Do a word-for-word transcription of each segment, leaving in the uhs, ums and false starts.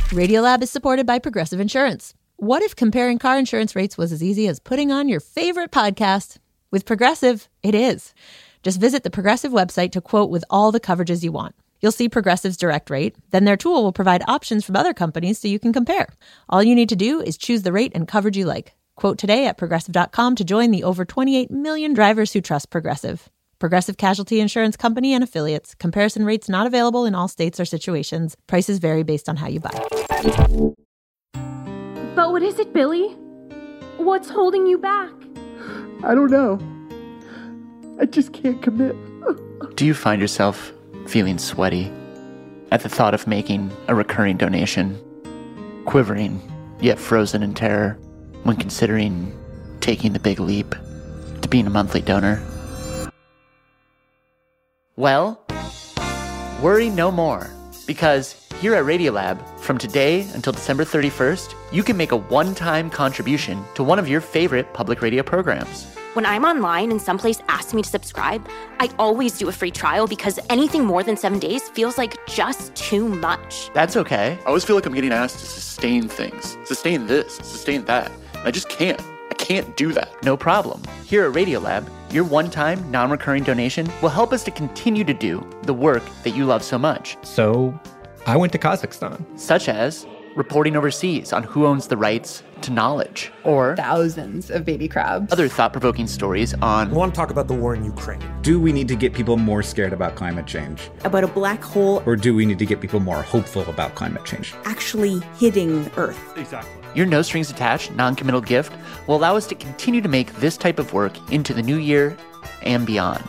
Radiolab is supported by Progressive Insurance. What if comparing car insurance rates was as easy as putting on your favorite podcast? With Progressive, it is. Just visit the Progressive website to quote with all the coverages you want. You'll see Progressive's direct rate. Then their tool will provide options from other companies so you can compare. All you need to do is choose the rate and coverage you like. Quote today at progressive dot com to join the over twenty-eight million drivers who trust Progressive. Progressive Casualty Insurance Company and Affiliates. Comparison rates not available in all states or situations. Prices vary based on how you buy. But what is it, Billy? What's holding you back? I don't know. I just can't commit. Do you find yourself feeling sweaty at the thought of making a recurring donation, quivering yet frozen in terror when considering taking the big leap to being a monthly donor? Well, worry no more, because here at Radiolab, from today until December thirty-first, you can make a one-time contribution to one of your favorite public radio programs. When I'm online and someplace asks me to subscribe, I always do a free trial because anything more than seven days feels like just too much. That's okay. I always feel like I'm getting asked to sustain things. Sustain this, sustain that. And I just can't. I can't do that. No problem. Here at Radiolab, your one-time, non-recurring donation will help us to continue to do the work that you love so much. So I went to Kazakhstan. Such as reporting overseas on who owns the rights to knowledge, or thousands of baby crabs. Other thought-provoking stories on... I want to talk about the war in Ukraine. Do we need to get people more scared about climate change? About a black hole. Or do we need to get people more hopeful about climate change? Actually hitting Earth. Exactly. Your no-strings-attached, non-committal gift will allow us to continue to make this type of work into the new year and beyond.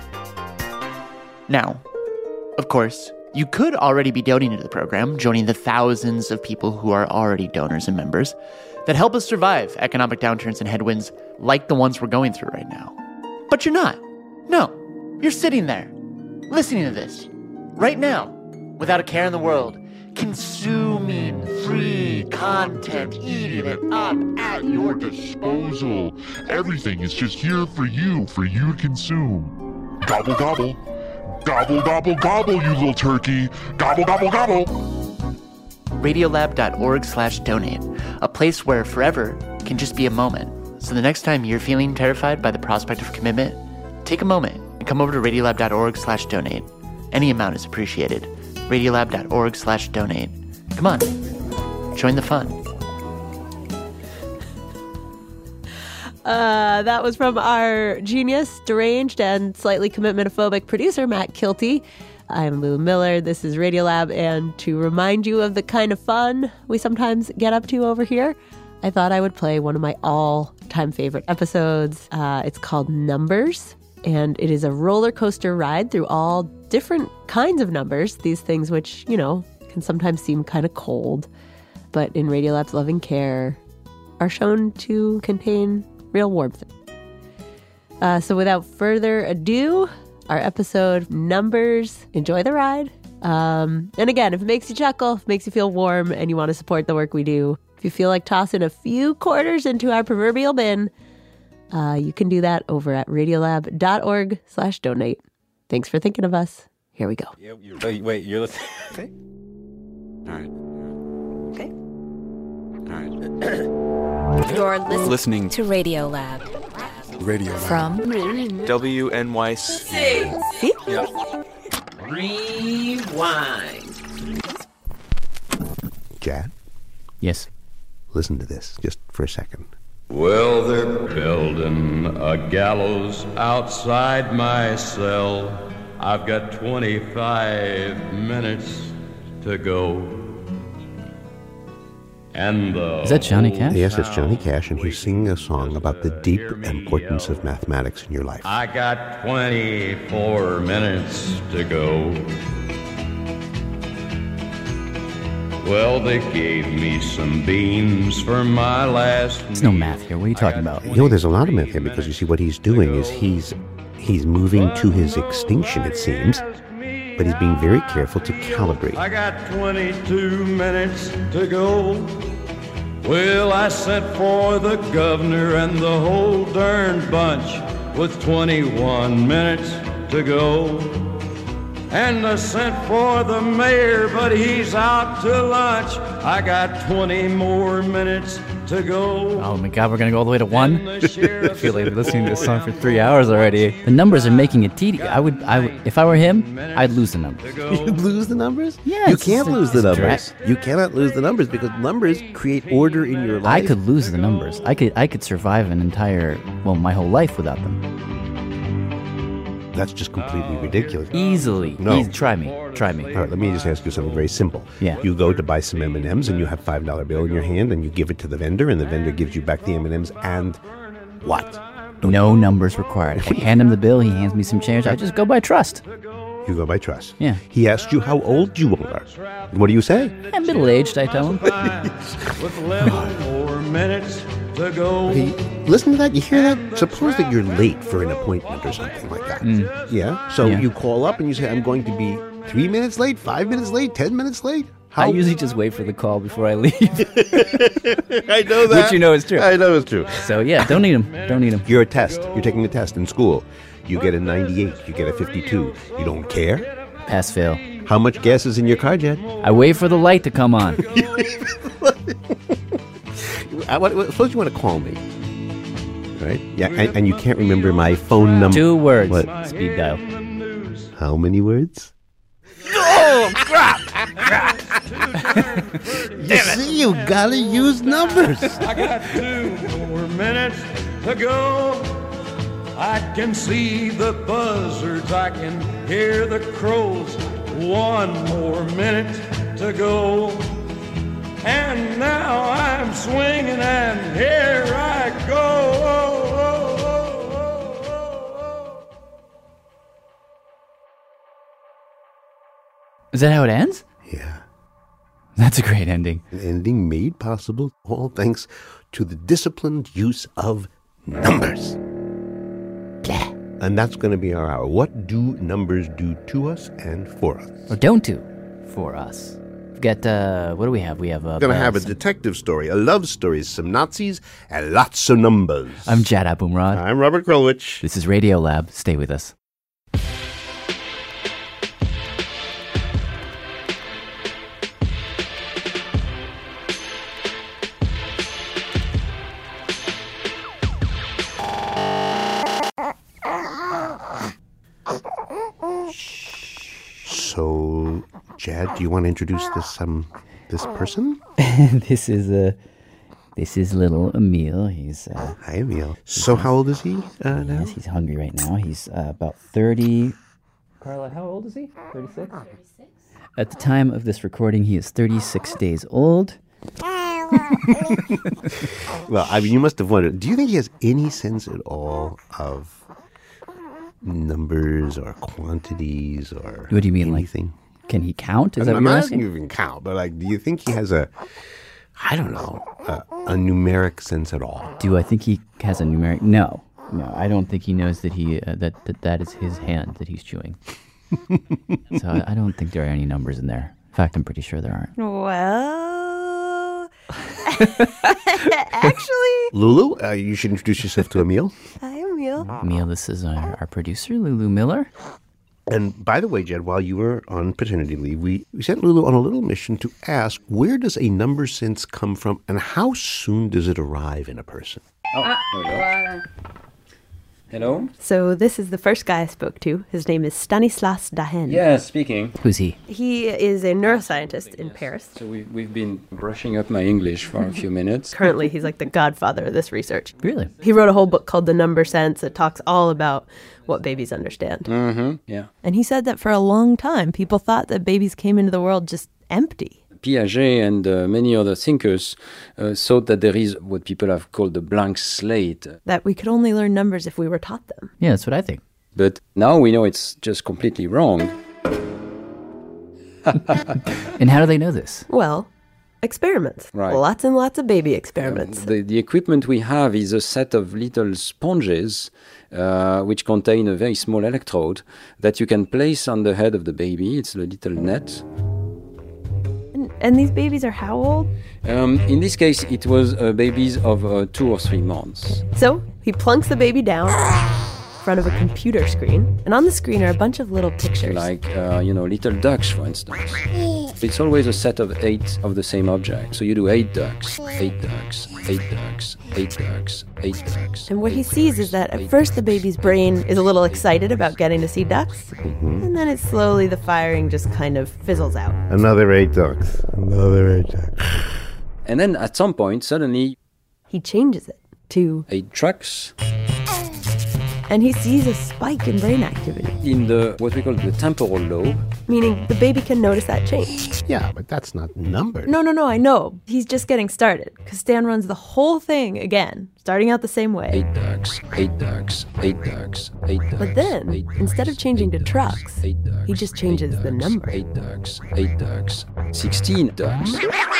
Now, of course, you could already be donating to the program, joining the thousands of people who are already donors and members that help us survive economic downturns and headwinds like the ones we're going through right now. But you're not. No, you're sitting there, listening to this, right now, without a care in the world, consuming free content, eating it up at your disposal. Everything is just here for you, for you to consume. Gobble, gobble. Gobble, gobble, gobble, you little turkey. Gobble, gobble, gobble. Radiolab.org slash donate, a place where forever can just be a moment. So the next time you're feeling terrified by the prospect of commitment, take a moment and come over to Radiolab.org slash donate. Any amount is appreciated. Radiolab.org slash donate. Come on, join the fun. Uh, that was from our genius, deranged, and slightly commitment-phobic producer, Matt Kilty. I'm Lou Miller. This is Radiolab, and to remind you of the kind of fun we sometimes get up to over here, I thought I would play one of my all-time favorite episodes. Uh, it's called Numbers, and it is a roller coaster ride through all different kinds of numbers, these things which, you know, can sometimes seem kind of cold, but in Radiolab's loving care are shown to contain real warmth. Uh, so without further ado, our episode Numbers. Enjoy the ride. Um, and again, if it makes you chuckle, if it makes you feel warm, and you want to support the work we do, if you feel like tossing a few quarters into our proverbial bin, uh, you can do that over at radiolab.org slash donate. Thanks for thinking of us. Here we go. Yeah, you're, wait, wait, you're listening. Okay. All right. Okay. All right. You're listening, listening to Radiolab. Radiolab. From W N Y C. See? Yeah. Rewind. Chad? Yes. Listen to this, just for a second. Well, they're building a gallows outside my cell. I've got twenty-five minutes to go. And the Is that Johnny Cash? Yes, it's Johnny Cash, and he's singing a song about the deep importance of mathematics in your life. I got twenty-four minutes to go. Well, they gave me some beans for my last There's no math here. What are you talking about? You know, there's a lot of math here, because you see what he's doing is he's he's moving to his extinction, it seems, but he's being very careful to calibrate. I got twenty-two minutes to go. Well, I sent for the governor and the whole darn bunch with twenty-one minutes to go. And I sent for the mayor, but he's out to lunch. I got twenty more minutes to go. Oh my God, we're gonna go all the way to one. I feel like listening to this song for three hours already. The numbers are making it tedious. I would, I would, if I were him, I'd lose the numbers. You'd lose the numbers? Yeah, you it's can't just- lose the it's numbers. dra- You cannot lose the numbers because numbers create order in your life. I could lose the numbers. I could, I could survive an entire, well, my whole life without them. That's just completely ridiculous. Easily. No. Easy. Try me. Try me. All right, let me just ask you something very simple. Yeah. You go to buy some M and M's and you have a five dollar bill in your hand and you give it to the vendor and the vendor gives you back the M and M's and what? No numbers required. I hand him the bill. He hands me some change. I just go by trust. You go by trust. Yeah. He asked you how old you are. What do you say? I'm middle-aged, I tell him. With eleven more minutes to go. Hey, listen to that. You hear that? Suppose that you're late for an appointment or something like that. Mm. Yeah? So Yeah. you call up and you say, I'm going to be three minutes late, five minutes late, ten minutes late? How? I usually just wait for the call before I leave. I know that. Which you know is true. I know it's true. So yeah, don't need them. Don't need them. You're a test. You're taking a test in school. You get a ninety-eight. You get a fifty-two. You don't care? Pass, fail. How much gas is in your car, Jed? I wait for the light to come on. I, what, what, suppose you want to call me. Right? Yeah, and, and you can't remember my phone number. Two words. What? Speed dial. How many words? Oh, crap! You see, you gotta use numbers. I got two more minutes to go. I can see the buzzards, I can hear the crows. One more minute to go. And now I'm swinging and here I go. Oh, oh, oh, oh, oh. Is that how it ends? Yeah. That's a great ending. An ending made possible all thanks to the disciplined use of numbers. And that's going to be our hour. What do numbers do to us and for us? Or don't do for us. We've got, uh, what do we have? We have... Uh, We're going to uh, have a some- detective story, a love story, some Nazis, and lots of numbers. I'm Jad Abumrad. I'm Robert Krulwich. This is Radio Lab. Stay with us. So, Jad, do you want to introduce this um this person? This is uh, this is little Emil. He's uh, Hi, Emil. So, how old is he uh, now? yes, he's hungry right now. He's uh, about thirty. Carla, how old is he? Thirty-six. At the time of this recording, he is thirty-six days old. Well, I mean, you must have wondered. Do you think he has any sense at all of numbers or quantities or What do you mean, anything? like, can he count? Is I'm, that what I'm you're not asking? asking you if he can count, but like, do you think he has a, I don't know, a, a numeric sense at all? Do I think he has a numeric? No, no. I don't think he knows that he uh, that, that that is his hand that he's chewing. So I, I don't think there are any numbers in there. In fact, I'm pretty sure there aren't. Well, actually, Lulu, uh, you should introduce yourself to Emil. hi, Emil. Emil, this is our, our producer, Lulu Miller. And by the way, Jed, while you were on paternity leave, we, we sent Lulu on a little mission to ask, where does a number sense come from and how soon does it arrive in a person? Oh, there we go. Hello? So this is the first guy I spoke to. His name is Stanislas Dahen. Yeah, speaking. Who's he? He is a neuroscientist in Paris. So we, we've been brushing up my English for a few minutes. Currently, he's like the godfather of this research. Really? He wrote a whole book called The Number Sense. It talks all about what babies understand. Mm-hmm, yeah. And he said that for a long time, people thought that babies came into the world just empty. Piaget and uh, many other thinkers uh, thought that there is what people have called the blank slate. That we could only learn numbers if we were taught them. Yeah, that's what I think. But now we know it's just completely wrong. And how do they know this? Well, experiments. Right. Lots and lots of baby experiments. The, the equipment we have is a set of little sponges uh, which contain a very small electrode that you can place on the head of the baby. It's a little net. And, and these babies are how old? Um, in this case, it was uh, babies of uh, two or three months. So he plunks the baby down, front of a computer screen, and on the screen are a bunch of little pictures. Like, uh, you know, little ducks, for instance. It's always a set of eight of the same object. So you do eight ducks, eight ducks, eight ducks, eight ducks, eight ducks. And what he sees is that at first the baby's brain is a little excited about getting to see ducks, mm-hmm. and then it slowly, the firing just kind of fizzles out. Another eight ducks. Another eight ducks. And then at some point, suddenly... he changes it to... eight trucks. And he sees a spike in brain activity. In the, what we call the temporal lobe. Meaning the baby can notice that change. Yeah, but that's not numbers. No, no, no, I know. He's just getting started. Because Stan runs the whole thing again, starting out the same way. Eight ducks, eight ducks, eight ducks, eight ducks. But then, eight ducks, instead of changing to trucks, eight ducks, he just changes ducks, the number. Eight ducks, eight ducks, sixteen ducks.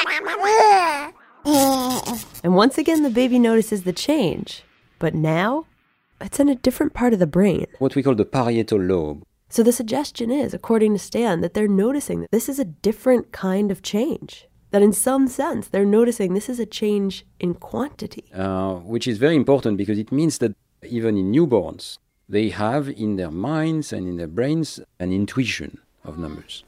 And once again, the baby notices the change. But now, it's in a different part of the brain. What we call the parietal lobe. So the suggestion is, according to Stan, that they're noticing that this is a different kind of change. That in some sense, they're noticing this is a change in quantity. Uh, which is very important because it means that even in newborns, they have in their minds and in their brains an intuition of numbers.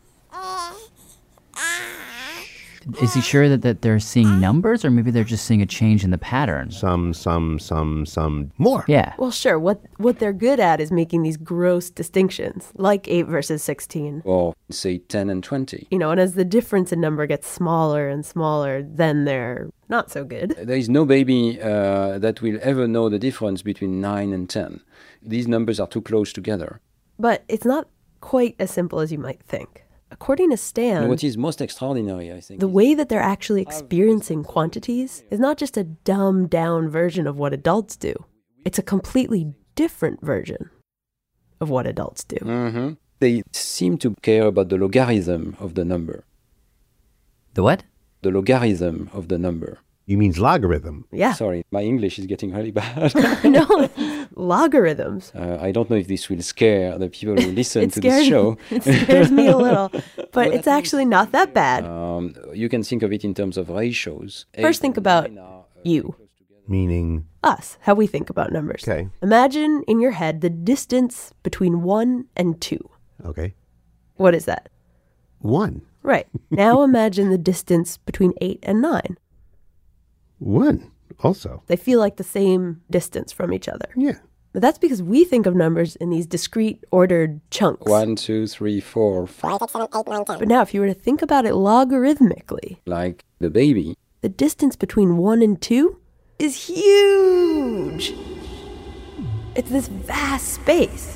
Is he sure that, that they're seeing numbers, or maybe they're just seeing a change in the pattern? Some, some, some, some more. Yeah. Well, sure. What what they're good at is making these gross distinctions, like eight versus sixteen. Or, say, ten and twenty. You know, and as the difference in number gets smaller and smaller, then they're not so good. There is no baby uh, that will ever know the difference between nine and ten. These numbers are too close together. But it's not quite as simple as you might think. According to Stan, what is most extraordinary, I think, the way that they're actually experiencing quantities is not just a dumbed-down version of what adults do. It's a completely different version of what adults do. Mm-hmm. They seem to care about the logarithm of the number. The what? The logarithm of the number. You mean logarithm? Yeah. Sorry, my English is getting really bad. No, logarithms. Uh, I don't know if this will scare the people who listen it to scares, this show. It scares me a little, but it's actually not that bad. Um, you can think of it in terms of ratios. First, think about you. Meaning? Us, how we think about numbers. Okay. Imagine in your head the distance between one and two. Okay. What is that? One. Right. Now imagine the distance between eight and nine. One, also. They feel like the same distance from each other. Yeah. But that's because we think of numbers in these discrete, ordered chunks. One, two, three, four, five, six, seven, eight, nine, ten. But now, if you were to think about it logarithmically, like the baby, the distance between one and two is huge. It's this vast space.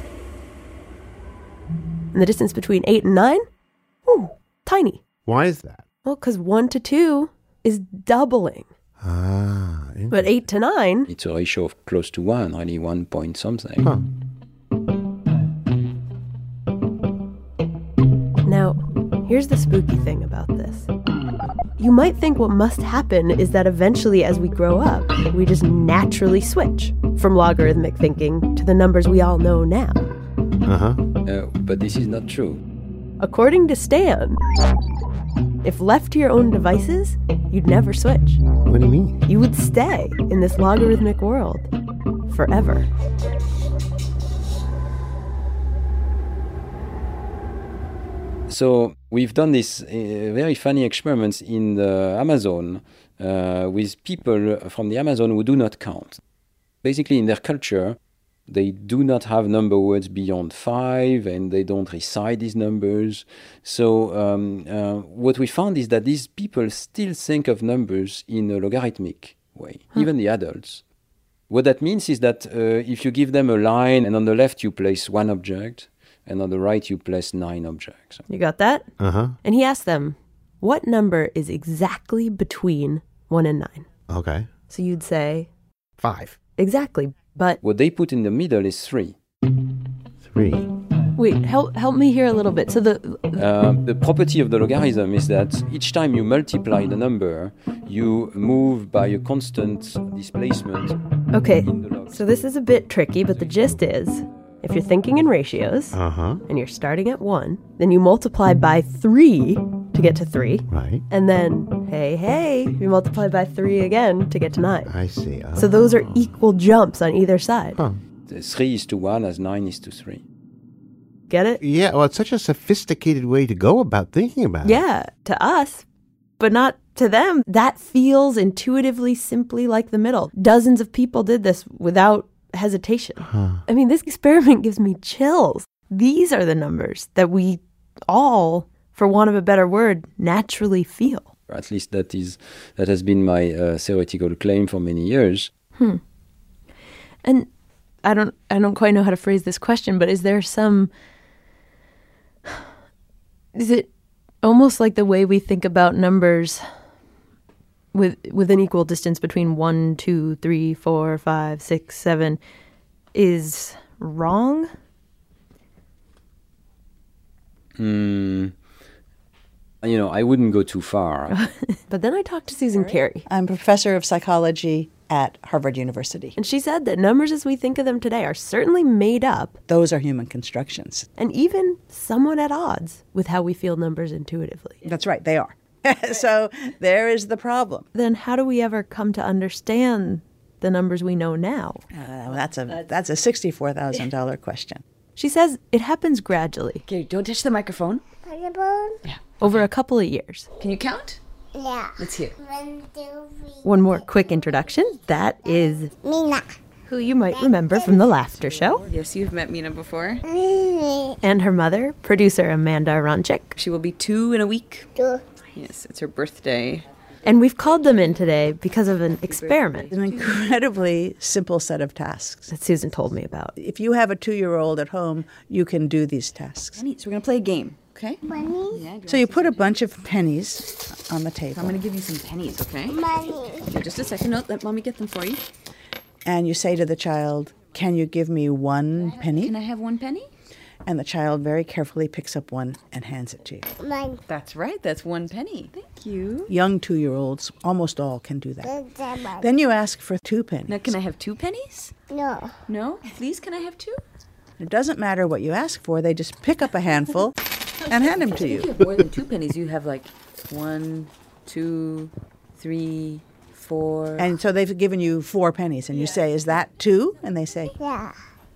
And the distance between eight and nine, ooh, tiny. Why is that? Well, because one to two is doubling. Ah, but eight to nine, it's a ratio of close to one, really one point something. Huh. Now, here's the spooky thing about this. You might think what must happen is that eventually as we grow up, we just naturally switch from logarithmic thinking to the numbers we all know now. Uh-huh. Uh, but this is not true. According to Stan, if left to your own devices, you'd never switch. What do you mean? You would stay in this logarithmic world forever. So we've done these uh, very funny experiments in the Amazon uh, with people from the Amazon who do not count. Basically, in their culture, they do not have number words beyond five, and they don't recite these numbers. So um, uh, what we found is that these people still think of numbers in a logarithmic way, huh. even the adults. What that means is that uh, if you give them a line, and on the left you place one object, and on the right you place nine objects. You got that? Uh-huh. And he asked them, what number is exactly between one and nine? Okay. So you'd say? Five. Exactly. But what they put in the middle is three. Three. Wait, help help me here a little bit. So the uh, the property of the logarithm is that each time you multiply the number, you move by a constant displacement. Okay. So this is a bit tricky, but the gist is, if you're thinking in ratios, uh-huh. and you're starting at one, then you multiply by three to get to three. Right. And then, hey, hey, you multiply by three again to get to nine. I see. Oh. So those are equal jumps on either side. Huh. three is to one as nine is to three. Get it? Yeah, well, it's such a sophisticated way to go about thinking about it. Yeah, to us, but not to them. That feels intuitively simply like the middle. Dozens of people did this without hesitation. Huh. I mean, this experiment gives me chills. These are the numbers that we all, for want of a better word, naturally feel. At least that is that has been my uh, theoretical claim for many years. Hmm. And I don't I don't quite know how to phrase this question, but is there some is it almost like the way we think about numbers with with an equal distance between one, two, three, four, five, six, seven is wrong? Hmm. You know, I wouldn't go too far. But then I talked to Susan Carey. I'm professor of psychology at Harvard University. And she said that numbers as we think of them today are certainly made up. Those are human constructions. And even somewhat at odds with how we feel numbers intuitively. That's right, they are. So there is the problem. Then how do we ever come to understand the numbers we know now? Uh, that's a that's a sixty-four thousand dollars question. She says it happens gradually. Okay, don't touch the microphone. Microphone? Yeah. Over a couple of years. Can you count? Yeah. Let's hear. One, two, three. One more quick introduction. That is Mina, who you might remember from the Laughter Show. Yes, you've met Mina before. And her mother, producer Amanda Aronczyk. She will be two in a week. Two. Yes, it's her birthday. And we've called them in today because of an experiment. An incredibly simple set of tasks that Susan told me about. If you have a two-year-old at home, you can do these tasks. So we're going to play a game, okay? Money. Yeah, so you put a bunch of pennies on the table. I'm going to give you some pennies, okay? Money. Okay, just a second. No, let Mommy get them for you. And you say to the child, can you give me one penny? Can I have one penny? And the child very carefully picks up one and hands it to you. Mine. That's right. That's one penny. Thank you. Young two-year-olds, almost all can do that. Then you ask for two pennies. Now, can I have two pennies? No. No? Please, can I have two? It doesn't matter what you ask for. They just pick up a handful and hand them to you. If you have more than two pennies, you have like one, two, three, four. And so they've given you four pennies, and you say, is that two? And they say, yeah.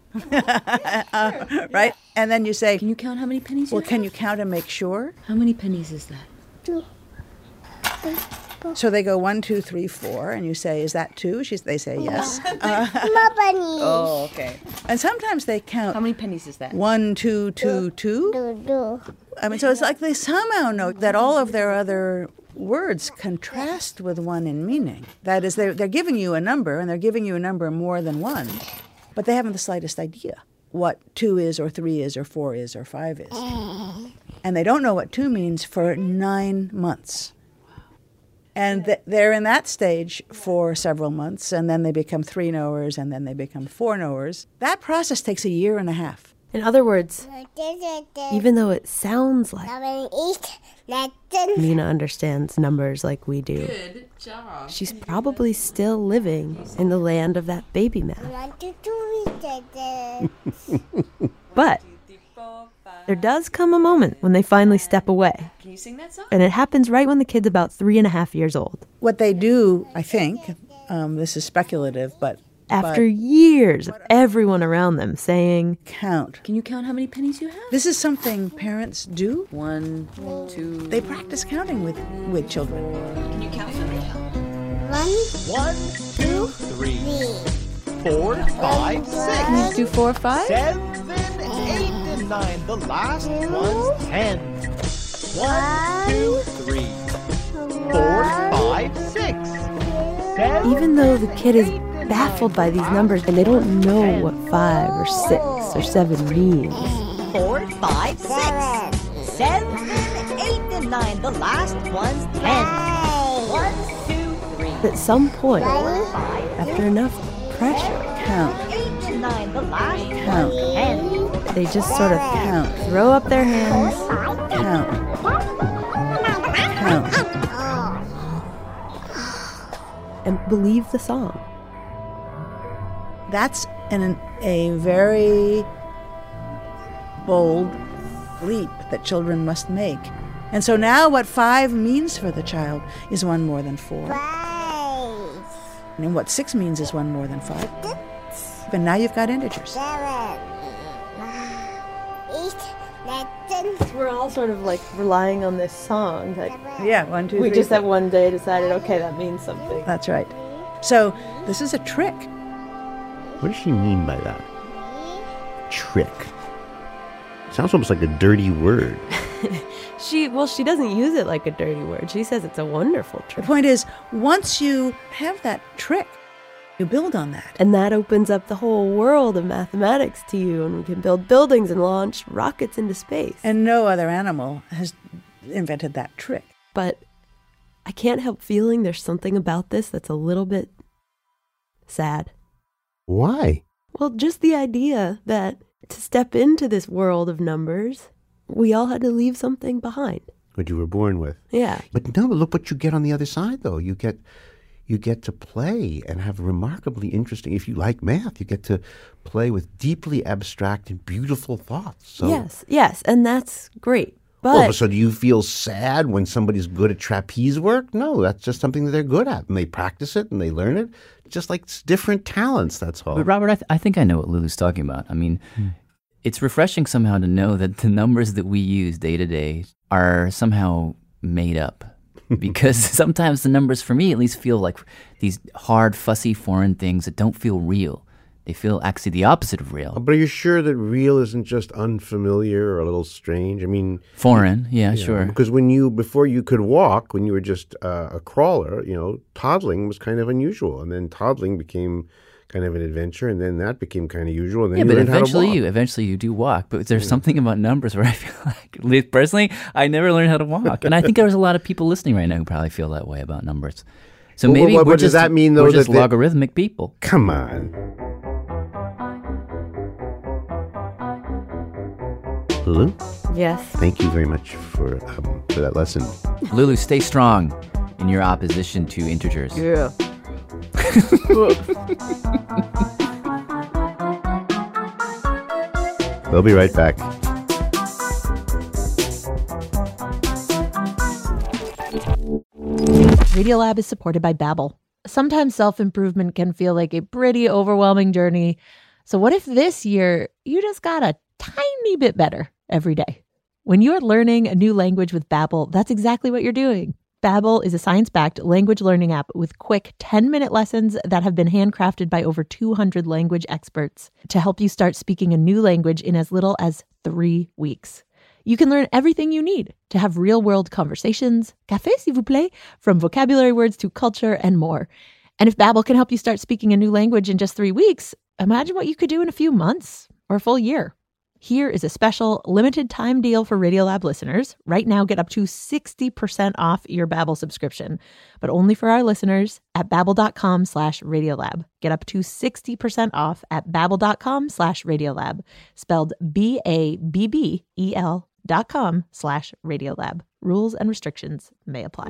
uh, right? And then you say, can you count how many pennies you well, have? can you count and make sure? How many pennies is that? Two. Three, four. So they go one, two, three, four, and you say, is that two? She's, they say yes. Uh, More pennies. Oh, okay. And sometimes they count. How many pennies is that? One, two, two, two. Two, two. I mean, so it's like they somehow know that all of their other words contrast with one in meaning. That is, they're, they're giving you a number, and they're giving you a number more than one, but they haven't the slightest idea what two is or three is or four is or five is. And they don't know what two means for nine months. And th- they're in that stage for several months, and then they become three knowers, and then they become four knowers. That process takes a year and a half. In other words, even though it sounds like Mina understands numbers like we do, Good job. she's probably still living in the land of that baby math. But there does come a moment when they finally step away. Can you sing that song? And it happens right when the kid's about three and a half years old. What they do, I think, um, this is speculative, but After but years of everyone around them saying, count. Can you count how many pennies you have? This is something parents do. One, two. They practice counting with, with children. Can you count for me? One, One, two, three, four, five, six. Can you do four or five? Seven, eight, and nine. The last one's ten. One, two, three, four, five, six. Seven, Even though the kid is baffled by these numbers and they don't know what five or six or seven means. four, five, six. Seven, eight, and nine. The last one's ten. One, two, three. At some point, after enough pressure, Count. Eight to nine. The last Count. one's ten. they just sort of Count. throw up their hands Count. Count. and believe the song. That's an, a very bold leap that children must make. And so now what five means for the child is one more than four. five. And what six means is one more than five. And now you've got integers. Seven, eight, nine, We're all sort of like relying on this song that Yeah, one, two, we three, just four. that one day decided, okay, that means something. That's right. So this is a trick. What does she mean by that? Trick. Sounds almost like a dirty word. She well, she doesn't use it like a dirty word. She says it's a wonderful The trick. point is, once you have that trick, you build on that. And that opens up the whole world of mathematics to you, and we can build buildings and launch rockets into space. And no other animal has invented that trick. But I can't help feeling there's something about this that's a little bit sad. Why? Well, just the idea that to step into this world of numbers, we all had to leave something behind. What you were born with. Yeah. But no, look what you get on the other side, though. You get you get to play and have remarkably interesting, if you like math, you get to play with deeply abstract and beautiful thoughts. So, Yes, yes, and that's great. But well, so do you feel sad when somebody's good at trapeze work? No, that's just something that they're good at, and they practice it and they learn it. Just like it's different talents, that's all. But Robert, I, th- I think I know what Lulu's talking about. I mean, hmm. it's refreshing somehow to know that the numbers that we use day to day are somehow made up. Because sometimes the numbers, for me at least, feel like these hard, fussy, foreign things that don't feel real. They feel actually the opposite of real. But are you sure that real isn't just unfamiliar or a little strange? I mean... Foreign, yeah, you know, sure. Because when you, before you could walk, when you were just uh, a crawler, you know, toddling was kind of unusual. And then toddling became kind of an adventure, and then that became kind of usual. And then Yeah, you but learned eventually how to walk. you eventually you do walk. But there's yeah. something about numbers where I feel like, at least personally, I never learned how to walk. And I think there's a lot of people listening right now who probably feel that way about numbers. So well, maybe what, we're what just, does that mean, though? We're just that logarithmic they... people. Come on. Lulu? Yes. Thank you very much for um, for that lesson. Lulu, stay strong in your opposition to integers. Yeah. We'll be right back. Radiolab is supported by Babbel. Sometimes self-improvement can feel like a pretty overwhelming journey. So what if this year you just got a tiny bit better every day? When you're learning a new language with Babbel, that's exactly what you're doing. Babbel is a science-backed language learning app with quick ten-minute lessons that have been handcrafted by over two hundred language experts to help you start speaking a new language in as little as three weeks. You can learn everything you need to have real-world conversations, café s'il vous plaît, from vocabulary words to culture and more. And if Babbel can help you start speaking a new language in just three weeks, imagine what you could do in a few months or a full year. Here is a special limited time deal for Radiolab listeners. Right now, get up to sixty percent off your Babbel subscription, but only for our listeners at babbel.com slash Radiolab. Get up to sixty percent off at babbel.com slash Radiolab, spelled B A B B E L dot com slash Radiolab. Rules and restrictions may apply.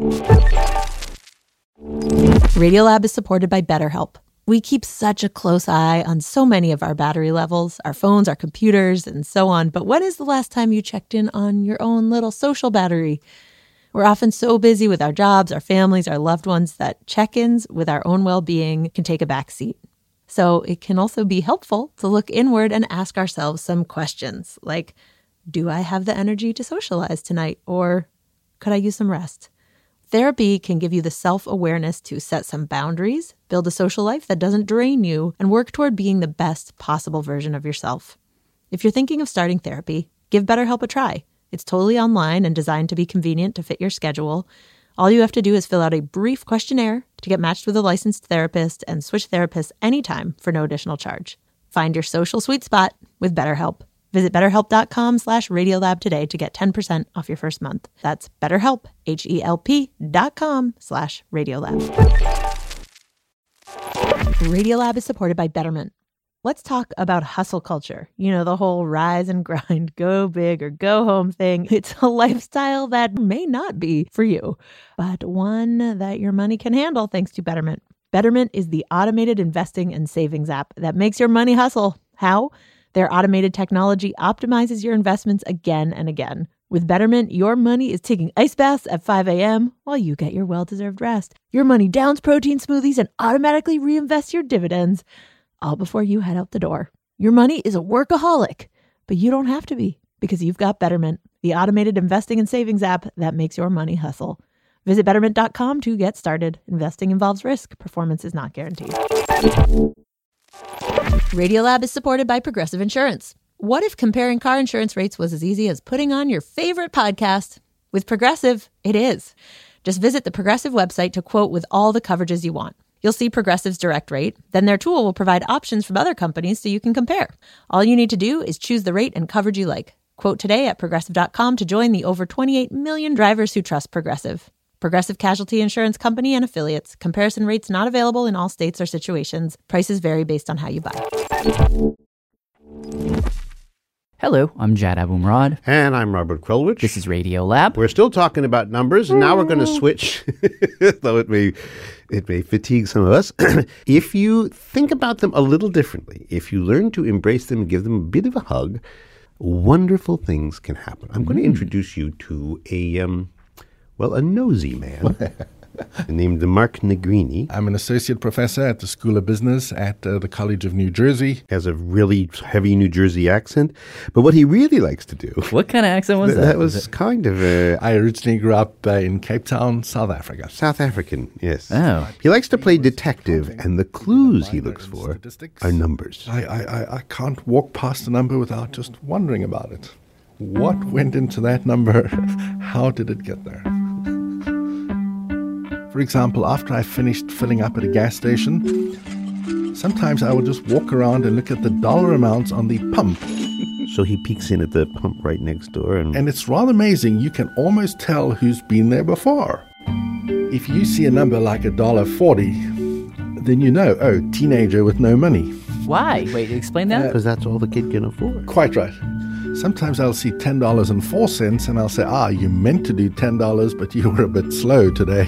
Radiolab is supported by BetterHelp. We keep such a close eye on so many of our battery levels, our phones, our computers, and so on. But when is the last time you checked in on your own little social battery? We're often so busy with our jobs, our families, our loved ones that check-ins with our own well-being can take a back seat. So it can also be helpful to look inward and ask ourselves some questions like, do I have the energy to socialize tonight? Or could I use some rest? Therapy can give you the self-awareness to set some boundaries, build a social life that doesn't drain you, and work toward being the best possible version of yourself. If you're thinking of starting therapy, give BetterHelp a try. It's totally online and designed to be convenient to fit your schedule. All you have to do is fill out a brief questionnaire to get matched with a licensed therapist and switch therapists anytime for no additional charge. Find your social sweet spot with BetterHelp. Visit betterhelp.com slash Radiolab today to get ten percent off your first month. That's BetterHelp, H-E-L-P dot com slash Radiolab. Radiolab is supported by Betterment. Let's talk about hustle culture. You know, the whole rise and grind, go big or go home thing. It's a lifestyle that may not be for you, but one that your money can handle thanks to Betterment. Betterment is the automated investing and savings app that makes your money hustle. How? Their automated technology optimizes your investments again and again. With Betterment, your money is taking ice baths at five a.m. while you get your well-deserved rest. Your money downs protein smoothies and automatically reinvests your dividends. all before you head out the door. Your money is a workaholic, but you don't have to be because you've got Betterment, the automated investing and savings app that makes your money hustle. Visit betterment dot com to get started. Investing involves risk. Performance is not guaranteed. Radiolab is supported by Progressive Insurance. What if comparing car insurance rates was as easy as putting on your favorite podcast? With Progressive, it is. Just visit the Progressive website to quote with all the coverages you want. You'll see Progressive's direct rate. Then their tool will provide options from other companies so you can compare. All you need to do is choose the rate and coverage you like. Quote today at progressive dot com to join the over twenty-eight million drivers who trust Progressive. Progressive Casualty Insurance Company and Affiliates. Comparison rates not available in all states or situations. Prices vary based on how you buy. Hello, I'm Jad Abumrad. And I'm Robert Krulwich. This is Radio Lab. We're still talking about numbers, and now we're going to switch, though it may, it may fatigue some of us. If you think about them a little differently, if you learn to embrace them and give them a bit of a hug, wonderful things can happen. I'm going to introduce you to a... Um, Well, a nosy man named Mark Negrini. I'm an associate professor at the School of Business at uh, the College of New Jersey. Has a really heavy New Jersey accent. But what he really likes to do... What kind of accent was th- that? That was, was kind of a... I originally grew up uh, in Cape Town, South Africa. South African, yes. Oh. He likes to play detective, and the clues he looks for are numbers. I, I, I can't walk past a number without just wondering about it. What went into that number? How did it get there? For example, after I finished filling up at a gas station, sometimes I would just walk around and look at the dollar amounts on the pump. So he peeks in at the pump right next door. And, and it's rather amazing. You can almost tell who's been there before. If you see a number like a dollar forty, then you know, oh, teenager with no money. Why? Wait, explain that? Because uh, that's all the kid can afford. Quite right. Sometimes I'll see ten dollars and four cents, and I'll say, ah, you meant to do ten dollars, but you were a bit slow today.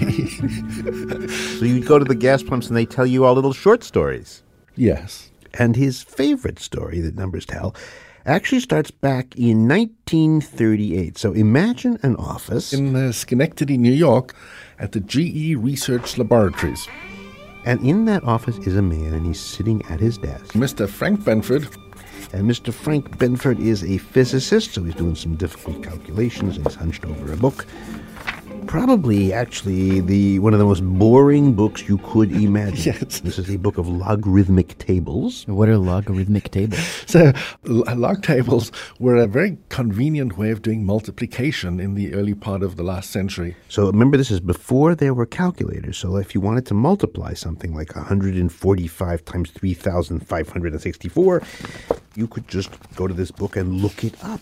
So you go to the gas pumps and they tell you all little short stories. Yes. And his favorite story that numbers tell actually starts back in nineteen thirty-eight. So imagine an office. In uh, Schenectady, New York, at the G E Research Laboratories. And in that office is a man, and he's sitting at his desk. Mister Frank Benford. And Mister Frank Benford is a physicist, so he's doing some difficult calculations, and he's hunched over a book. Probably, actually, the one of the most boring books you could imagine. Yes. This is a book of logarithmic tables. What are logarithmic tables? So, log tables were a very convenient way of doing multiplication in the early part of the last century. So, remember, this is before there were calculators. So, if you wanted to multiply something like one hundred forty-five times three thousand five hundred sixty-four, you could just go to this book and look it up.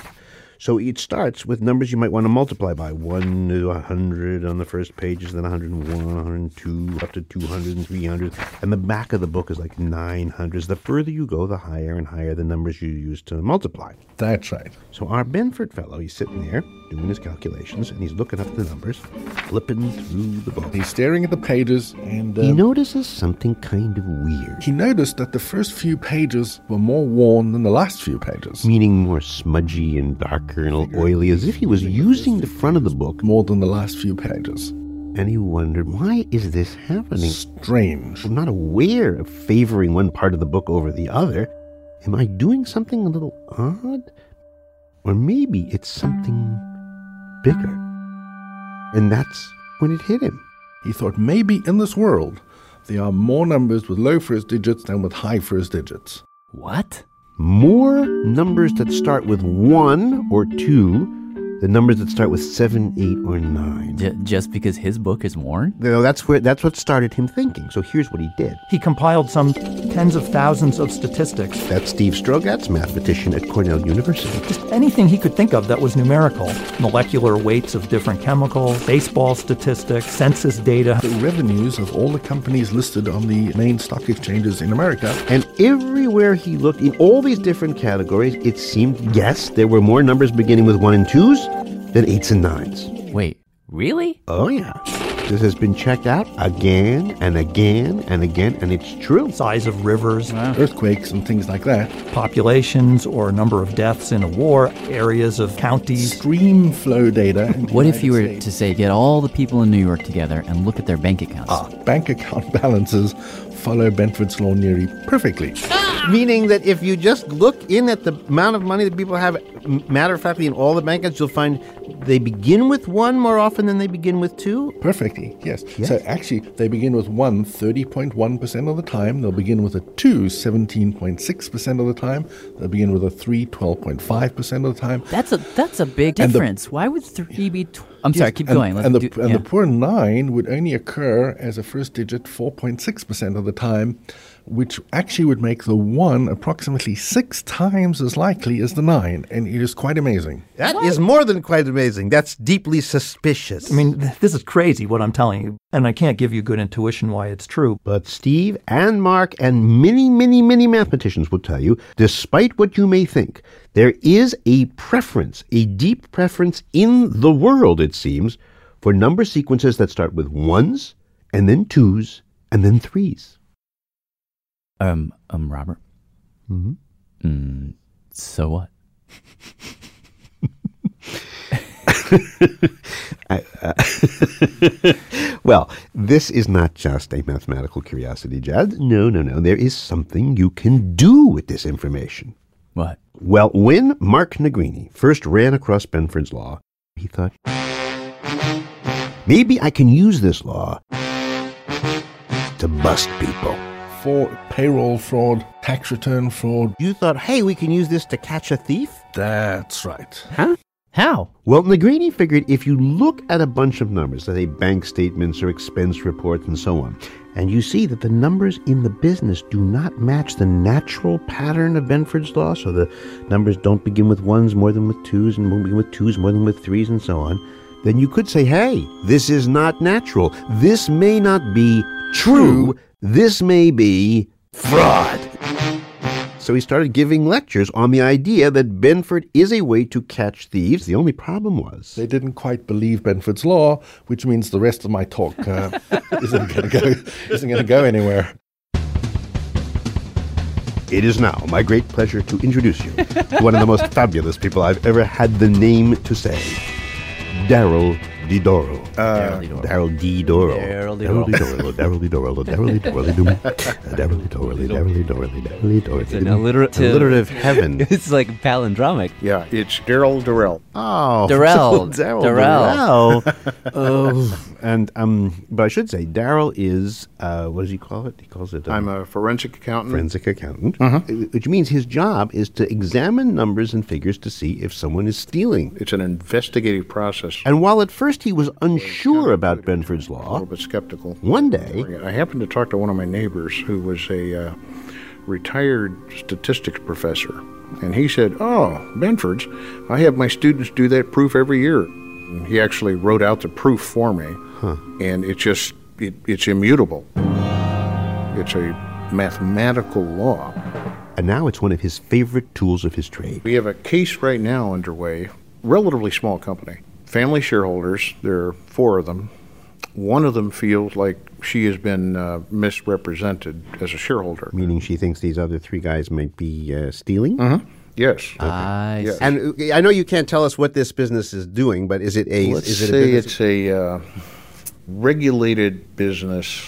So it starts with numbers you might want to multiply by. one to one hundred on the first page, then one hundred one, one hundred two, up to two hundred and three hundred. And the back of the book is like nine hundreds. The further you go, the higher and higher the numbers you use to multiply. That's right. So our Benford fellow, he's sitting there doing his calculations, and he's looking up the numbers, flipping through the book. He's staring at the pages, and... Uh, he notices something kind of weird. He noticed that the first few pages were more worn than the last few pages. Meaning more smudgy and darker and a little oily, as if he was using the front of the book more than the last few pages. And he wondered, why is this happening? Strange. I'm not aware of favoring one part of the book over the other. Am I doing something a little odd? Or maybe it's something bigger. And that's when it hit him. He thought maybe in this world there are more numbers with low first digits than with high first digits. What? More numbers that start with one or two than numbers that start with seven, eight, or nine. J- just because his book is worn? No, that's where that's what started him thinking. So here's what he did. He compiled some tens of thousands of statistics. That's Steve Strogatz, mathematician at Cornell University. Just anything he could think of that was numerical. Molecular weights of different chemicals, baseball statistics, census data. The revenues of all the companies listed on the main stock exchanges in America. And everywhere he looked, in all these different categories, it seemed, yes, there were more numbers beginning with one and twos than eights and nines. Wait, really? Oh, yeah. This has been checked out again and again and again, and it's true. Size of rivers, earthquakes, and things like that. Populations or number of deaths in a war, areas of counties. Stream flow data. What if you were to say, get all the people in New York together and look at their bank accounts? Ah, bank account balances follow Benford's law nearly perfectly. Meaning that if you just look in at the amount of money that people have, matter of factly, in all the bank accounts, you'll find they begin with one more often than they begin with two? Perfectly, yes. yes. So actually, they begin with one thirty point one percent of the time. They'll begin with a two seventeen point six percent of the time. They'll begin with a three twelve point five percent of the time. That's a that's a big And the- difference. Why would three be... Tw- I'm Yes, sorry, keep and, going. Let's and the, do, and yeah. the poor nine would only occur as a first digit four point six percent of the time, which actually would make the one approximately six times as likely as the nine. And it is quite amazing. That is more than quite amazing. That's deeply suspicious. I mean, th- this is crazy what I'm telling you, and I can't give you good intuition why it's true. But Steve and Mark and many, many, many mathematicians will tell you, despite what you may think, there is a preference, a deep preference in the world, it seems, for number sequences that start with ones and then twos and then threes. Um, um, Robert? Mm-hmm. Mm, so what? I, uh, well, this is not just a mathematical curiosity, Jad. No, no, no. There is something you can do with this information. What? Well, when Mark Negrini first ran across Benford's law, he thought, maybe I can use this law to bust people. For payroll fraud, tax return fraud. You thought, hey, we can use this to catch a thief? That's right. Huh? How? Well, Negrini figured if you look at a bunch of numbers, say bank statements or expense reports and so on, and you see that the numbers in the business do not match the natural pattern of Benford's law, so the numbers don't begin with ones more than with twos and won't begin with twos more than with threes and so on, then you could say, hey, this is not natural. This may not be true. This may be fraud. So he started giving lectures on the idea that Benford is a way to catch thieves. The only problem was They didn't quite believe Benford's law, which means the rest of my talk uh, isn't going to go isn't going to go anywhere. It is now my great pleasure to introduce you to one of the most fabulous people I've ever had the name to say, Daryl DiDoro. Uh, Daryl DiDoro. Daryl Daryl DiDoro. DiDoro. Daryl DiDoro. Daryl DiDoro. Daryl DiDoro. Daryl DiDoro. Daryl DiDoro. It's an alliterative. Alliterative heaven. It's like palindromic. Yeah, it's Daryl Durrell. Oh, Darrell. Daryl Darrell. Darrell. Oh, and um, but I should say Daryl is uh, what does he call it? He calls it. Um, I'm a forensic accountant. Forensic accountant, Mhm. which means his job is to examine numbers and figures to see if someone is stealing. It's an investigative process. And while at first he was unsure about Benford's A law, little bit skeptical. one day I happened to talk to one of my neighbors who was a uh, retired statistics professor. And he said, oh, Benford's, I have my students do that proof every year. And he actually wrote out the proof for me. Huh. And it just, it, it's immutable. It's a mathematical law. and now it's one of his favorite tools of his trade. We have a case right now underway, relatively small company. Family shareholders, there are four of them. One of them feels like she has been uh, misrepresented as a shareholder. Meaning she thinks these other three guys might be uh, stealing? Mm-hmm. Yes. Okay. I Yes. see. And uh, I know you can't tell us what this business is doing, but is it a Let's is it a say business? it's a uh, regulated business.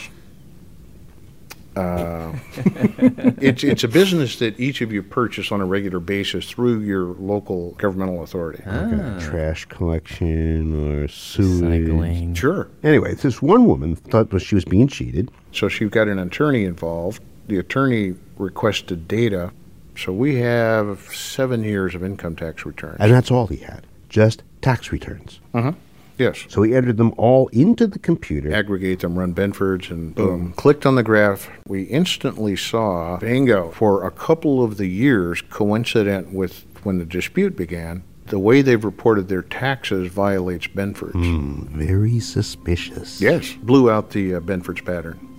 Uh, it's it's a business that each of you purchase on a regular basis through your local governmental authority. Okay. Trash collection or sewage. Recycling. Sure. Anyway, this one woman thought that she was being cheated. So she got an attorney involved. The attorney requested data. So we have seven years of income tax returns. And that's all he had, just tax returns. Uh-huh. Yes. So he entered them all into the computer. Aggregate them, run Benford's, and boom. Clicked on the graph. We instantly saw, bingo, for a couple of the years coincident with when the dispute began, the way they've reported their taxes violates Benford's. Hmm, very suspicious. Yes. Blew out the uh, Benford's pattern.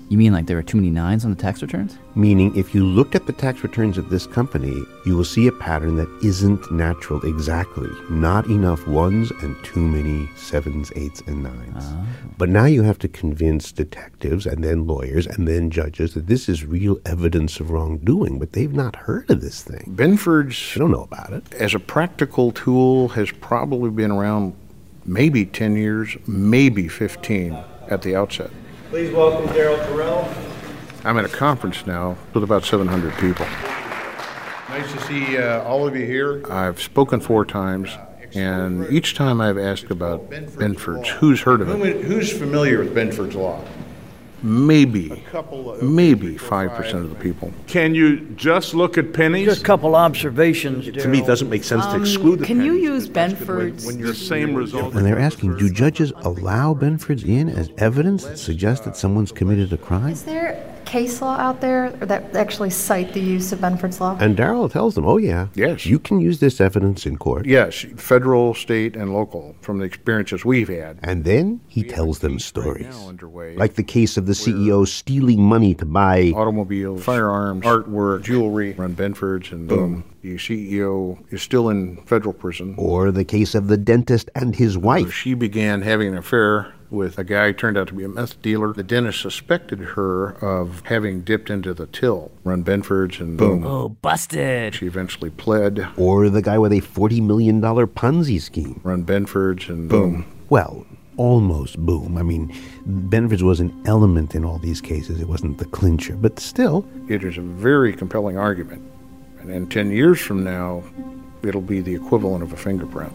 You mean like there are too many nines on the tax returns? Meaning, if you look at the tax returns of this company, you will see a pattern that isn't natural exactly. Not enough ones and too many sevens, eights, and nines. Oh. But now you have to convince detectives and then lawyers and then judges that this is real evidence of wrongdoing, but they've not heard of this thing. Benford's, they don't know about it. As a practical tool, has probably been around maybe ten years, maybe fifteen at the outset. Please welcome Daryl Terrell. I'm at a conference now with about seven hundred people. Nice to see uh, all of you here. I've spoken four times, and each time I've asked about Benford's, who's heard of it? Who's familiar with Benford's Law? Maybe, maybe five percent of the people. Can you just look at pennies? Just a couple observations. To me, it doesn't make sense um, to exclude the Can pennies. you use Benford's? When, when your same result. And they're asking, do judges allow Benford's in as evidence that suggests that someone's committed a crime? Is there case law out there that actually cite the use of Benford's Law? And Daryl tells them, oh yeah, yes, you can use this evidence in court. Yes, federal, state, and local, from the experiences we've had. And then he tells them stories, right, like the case of the C E O stealing money to buy automobiles, firearms, artwork, jewelry, run Benford's, and boom, the C E O is still in federal prison. Or the case of the dentist and his wife. She began having an affair with a guy who turned out to be a meth dealer. The dentist suspected her of having dipped into the till, run Benford's, and boom. Oh, busted. She eventually pled. Or the guy with a forty million dollars Ponzi scheme. Run Benford's, and boom. Well, almost boom. I mean, Benford's was an element in all these cases. It wasn't the clincher, but still. It is a very compelling argument. And in ten years from now, it'll be the equivalent of a fingerprint.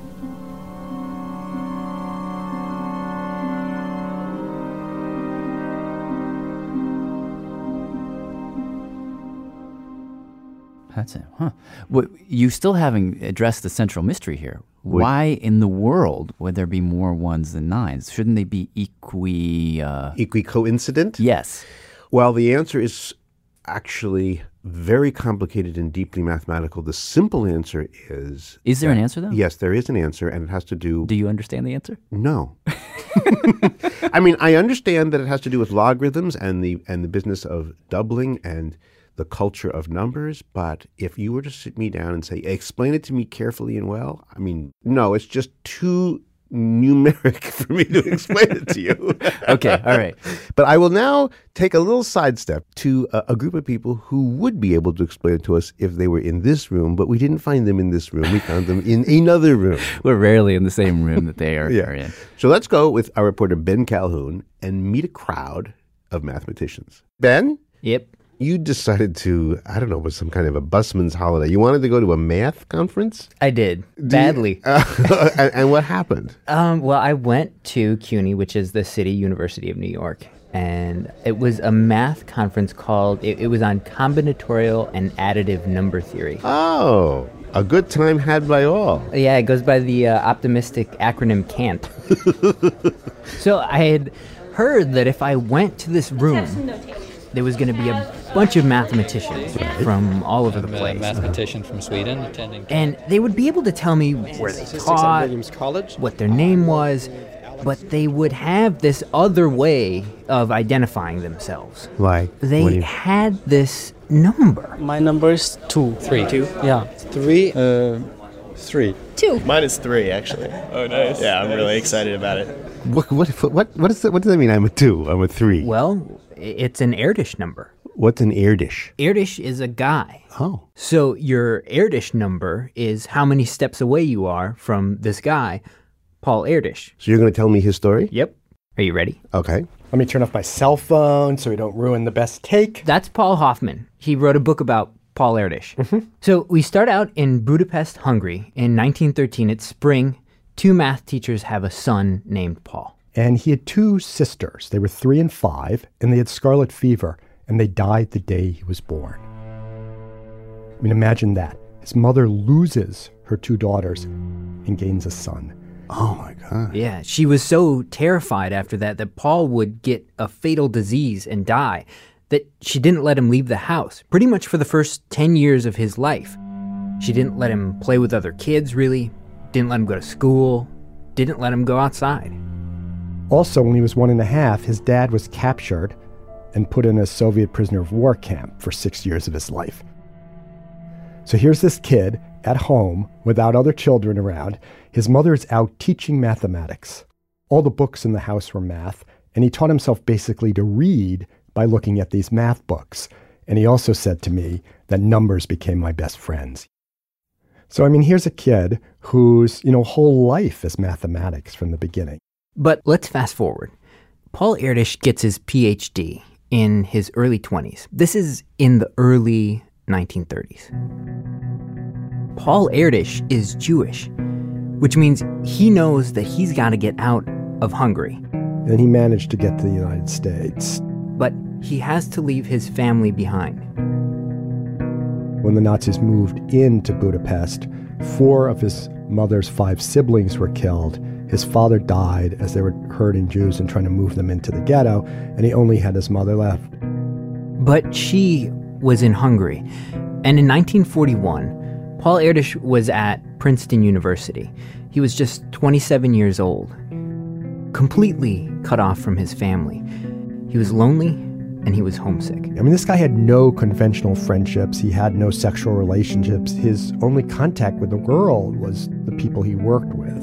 That's it, huh? Well, you still haven't addressed the central mystery here. Why in the world would there be more ones than nines? Shouldn't they be equi... Uh... Equi-coincident? Yes. Well, the answer is actually very complicated and deeply mathematical. The simple answer is... Is there that, an answer, though? Yes, there is an answer, and it has to do... Do you understand the answer? No. I mean, I understand that it has to do with logarithms and the and the business of doubling and the culture of numbers, but if you were to sit me down and say, explain it to me carefully and well, I mean, no, it's just too numeric for me to explain it to you. Okay, all right. But I will now take a little sidestep to a, a group of people who would be able to explain it to us if they were in this room, but we didn't find them in this room. We found them in another room. We're rarely in the same room that they are, yeah. are in. So let's go with our reporter, Ben Calhoun, and meet a crowd of mathematicians. Ben? Yep. You decided to, I don't know, it was some kind of a busman's holiday. You wanted to go to a math conference? I did. Badly. You, uh, and, and what happened? Um, well, I went to CUNY, which is the City University of New York. And it was a math conference called, it, it was on combinatorial and additive number theory. Oh, a good time had by all. Yeah, it goes by the uh, optimistic acronym CANT. So I had heard that if I went to this room, there was going to be a bunch of mathematicians right. from all over the place. A mathematician from Sweden attending. And they would be able to tell me where they taught, what their name was, but they would have this other way of identifying themselves. Like? They you... had this number. My number is two. Three. Two? Yeah. Three. Uh, three. Two. Mine is three, actually. Oh, nice. Yeah, I'm nice. really excited about it. What what what what, is that, what does that mean? I'm a two. I'm a three. Well, it's an Erdős number. What's an Erdős? Erdős is a guy. Oh. So your Erdős number is how many steps away you are from this guy, Paul Erdős. So you're going to tell me his story? Yep. Are you ready? Okay. Let me turn off my cell phone so we don't ruin the best take. That's Paul Hoffman. He wrote a book about Paul Erdős. Mm-hmm. So we start out in Budapest, Hungary. In nineteen thirteen, it's spring. Two math teachers have a son named Paul. And he had two sisters. They were three and five, and they had scarlet fever, and they died the day he was born. I mean, imagine that. His mother loses her two daughters and gains a son. Oh, my God. Yeah, she was so terrified after that that Paul would get a fatal disease and die that she didn't let him leave the house, pretty much for the first ten years of his life. She didn't let him play with other kids, really, didn't let him go to school, didn't let him go outside. Also, when he was one and a half, his dad was captured, and put in a Soviet prisoner of war camp for six years of his life. So here's this kid at home without other children around. His mother is out teaching mathematics. All the books in the house were math, and he taught himself basically to read by looking at these math books. And he also said to me that numbers became my best friends. So, I mean, here's a kid whose, you know, whole life is mathematics from the beginning. But let's fast forward. Paul Erdős gets his P H D in his early twenties. This is in the early nineteen thirties. Paul Erdős is Jewish, which means he knows that he's got to get out of Hungary. And he managed to get to the United States. But he has to leave his family behind. When the Nazis moved into Budapest, four of his mother's five siblings were killed. His father died as they were herding Jews and trying to move them into the ghetto, and he only had his mother left. But she was in Hungary. And in nineteen forty-one, Paul Erdős was at Princeton University. He was just twenty-seven years old, completely cut off from his family. He was lonely, and he was homesick. I mean, this guy had no conventional friendships. He had no sexual relationships. His only contact with the world was the people he worked with.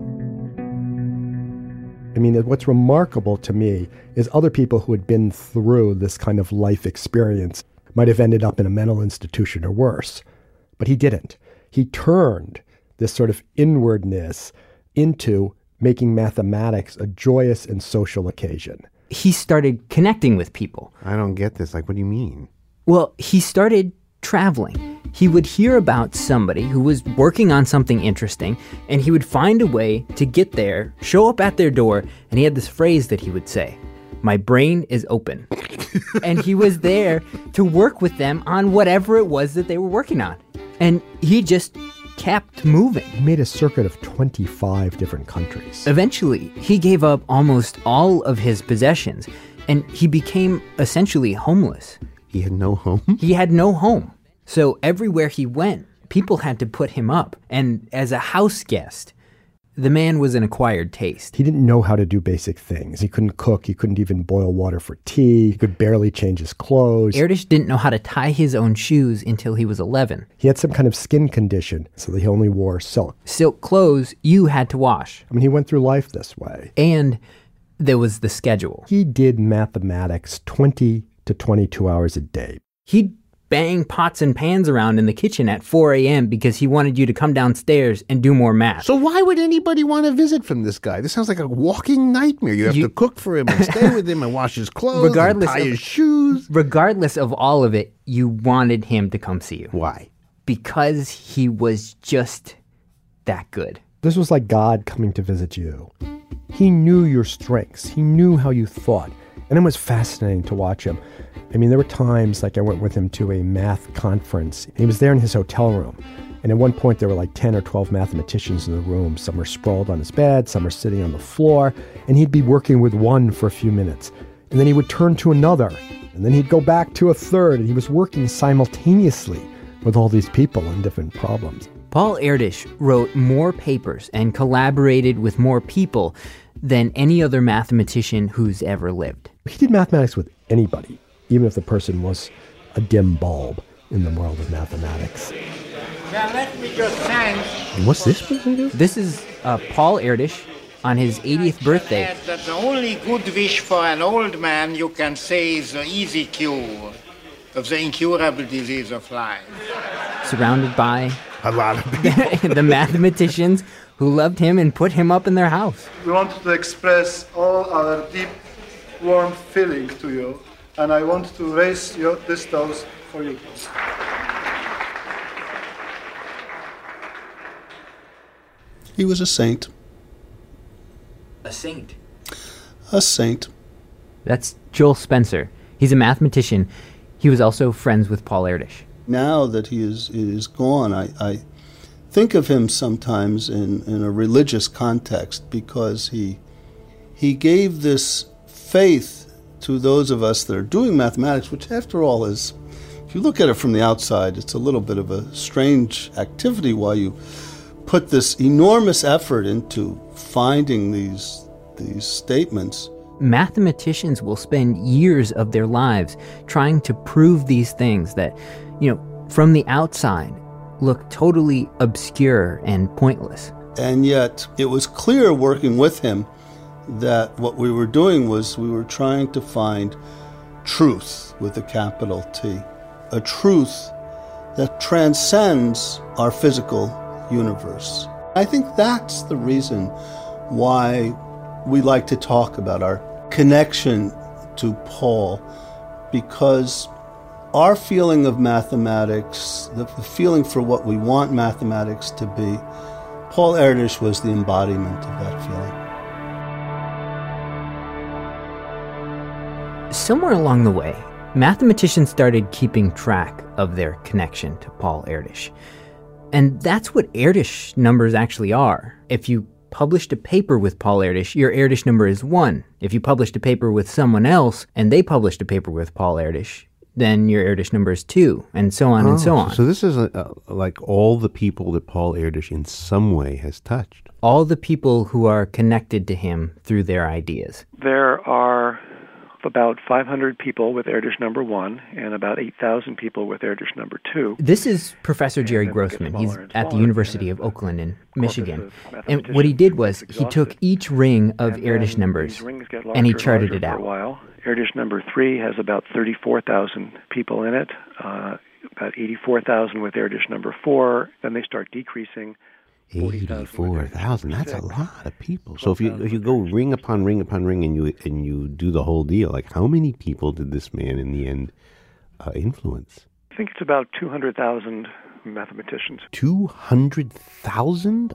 I mean, what's remarkable to me is other people who had been through this kind of life experience might have ended up in a mental institution or worse. But he didn't. He turned this sort of inwardness into making mathematics a joyous and social occasion. He started connecting with people. I don't get this. Like, what do you mean? Well, he started traveling. He would hear about somebody who was working on something interesting, and he would find a way to get there, show up at their door, and he had this phrase that he would say, "My brain is open." And he was there to work with them on whatever it was that they were working on. And he just kept moving. He made a circuit of twenty-five different countries. Eventually, he gave up almost all of his possessions, and he became essentially homeless. He had no home? He had no home. So everywhere he went, people had to put him up. And as a house guest, the man was an acquired taste. He didn't know how to do basic things. He couldn't cook. He couldn't even boil water for tea. He could barely change his clothes. Erdős didn't know how to tie his own shoes until he was eleven. He had some kind of skin condition, so that he only wore silk. Silk clothes you had to wash. I mean, he went through life this way. And there was the schedule. He did mathematics twenty to twenty-two hours a day. He'd bang pots and pans around in the kitchen at four a.m. because he wanted you to come downstairs and do more math. So why would anybody want to visit from this guy? This sounds like a walking nightmare. You have You- to cook for him and stay with him and wash his clothes Regardless and tie of- his shoes. Regardless of all of it, you wanted him to come see you. Why? Because he was just that good. This was like God coming to visit you. He knew your strengths. He knew how you thought. And it was fascinating to watch him. I mean, there were times, like I went with him to a math conference. He was there in his hotel room. And at one point, there were like ten or twelve mathematicians in the room. Some were sprawled on his bed, some were sitting on the floor. And he'd be working with one for a few minutes. And then he would turn to another. And then he'd go back to a third. And he was working simultaneously with all these people and different problems. Paul Erdős wrote more papers and collaborated with more people than any other mathematician who's ever lived. He did mathematics with anybody, even if the person was a dim bulb in the world of mathematics. Now let me just thank. And what's this person do? This is uh, Paul Erdős on his eightieth birthday. Add that the only good wish for an old man you can say is the easy cure of the incurable disease of life. Surrounded by a lot of people. the mathematicians who loved him and put him up in their house. We want to express all our deep, warm feeling to you, and I want to raise your, this toast for you. He was a saint. A saint. A saint. That's Joel Spencer. He's a mathematician. He was also friends with Paul Erdős. Now that he is is gone, I, I think of him sometimes in, in a religious context because he he gave this faith to those of us that are doing mathematics, which after all is, if you look at it from the outside, it's a little bit of a strange activity while you put this enormous effort into finding these these statements. mathematicians will spend years of their lives trying to prove these things that, you know, from the outside look totally obscure and pointless. And yet it was clear working with him that what we were doing was we were trying to find truth with a capital T, a truth that transcends our physical universe. I think that's the reason why we like to talk about our connection to Paul, because our feeling of mathematics, the feeling for what we want mathematics to be, Paul Erdős was the embodiment of that feeling. Somewhere along the way, mathematicians started keeping track of their connection to Paul Erdős. And that's what Erdős numbers actually are. If you published a paper with Paul Erdős, your Erdős number is one. If you published a paper with someone else and they published a paper with Paul Erdős, then your Erdős number is two, and so on oh, and so on. So this is a, a, like all the people that Paul Erdős in some way has touched. All the people who are connected to him through their ideas. There are about five hundred people with Erdős number one and about eight thousand people with Erdős number two. This is Professor Jerry Grossman. He's at the University of Oakland in Michigan. And what he did was he took each ring of Erdős numbers and he charted it out. Erdős number three has about thirty-four thousand people in it, uh, about eighty-four thousand with Erdős number four. Then they start decreasing. eighty-four thousand. That's a lot of people. So if you if you go ring upon ring upon ring and you and you do the whole deal, like how many people did this man in the end uh, influence? I think it's about two hundred thousand mathematicians. two hundred thousand?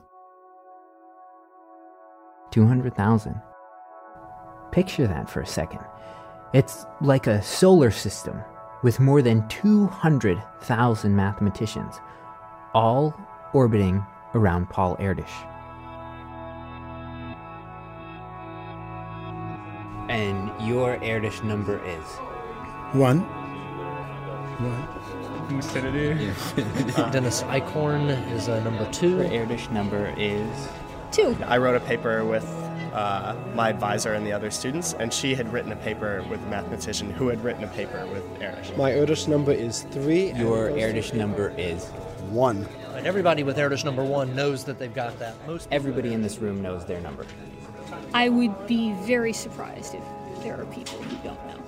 two hundred thousand. Picture that for a second. It's like a solar system with more than two hundred thousand mathematicians, all orbiting around Paul Erdős. And your Erdős number is? One. One. Infinity. Dennis Eichhorn is uh, number two. Your Erdős number is? Two. I wrote a paper with uh, my advisor and the other students, and she had written a paper with a mathematician who had written a paper with Erdős. My Erdős number is three. Your Erdős number is? One. And everybody with Erdős number one knows that they've got that. Most everybody in this room knows their number. I would be very surprised if there are people who don't know.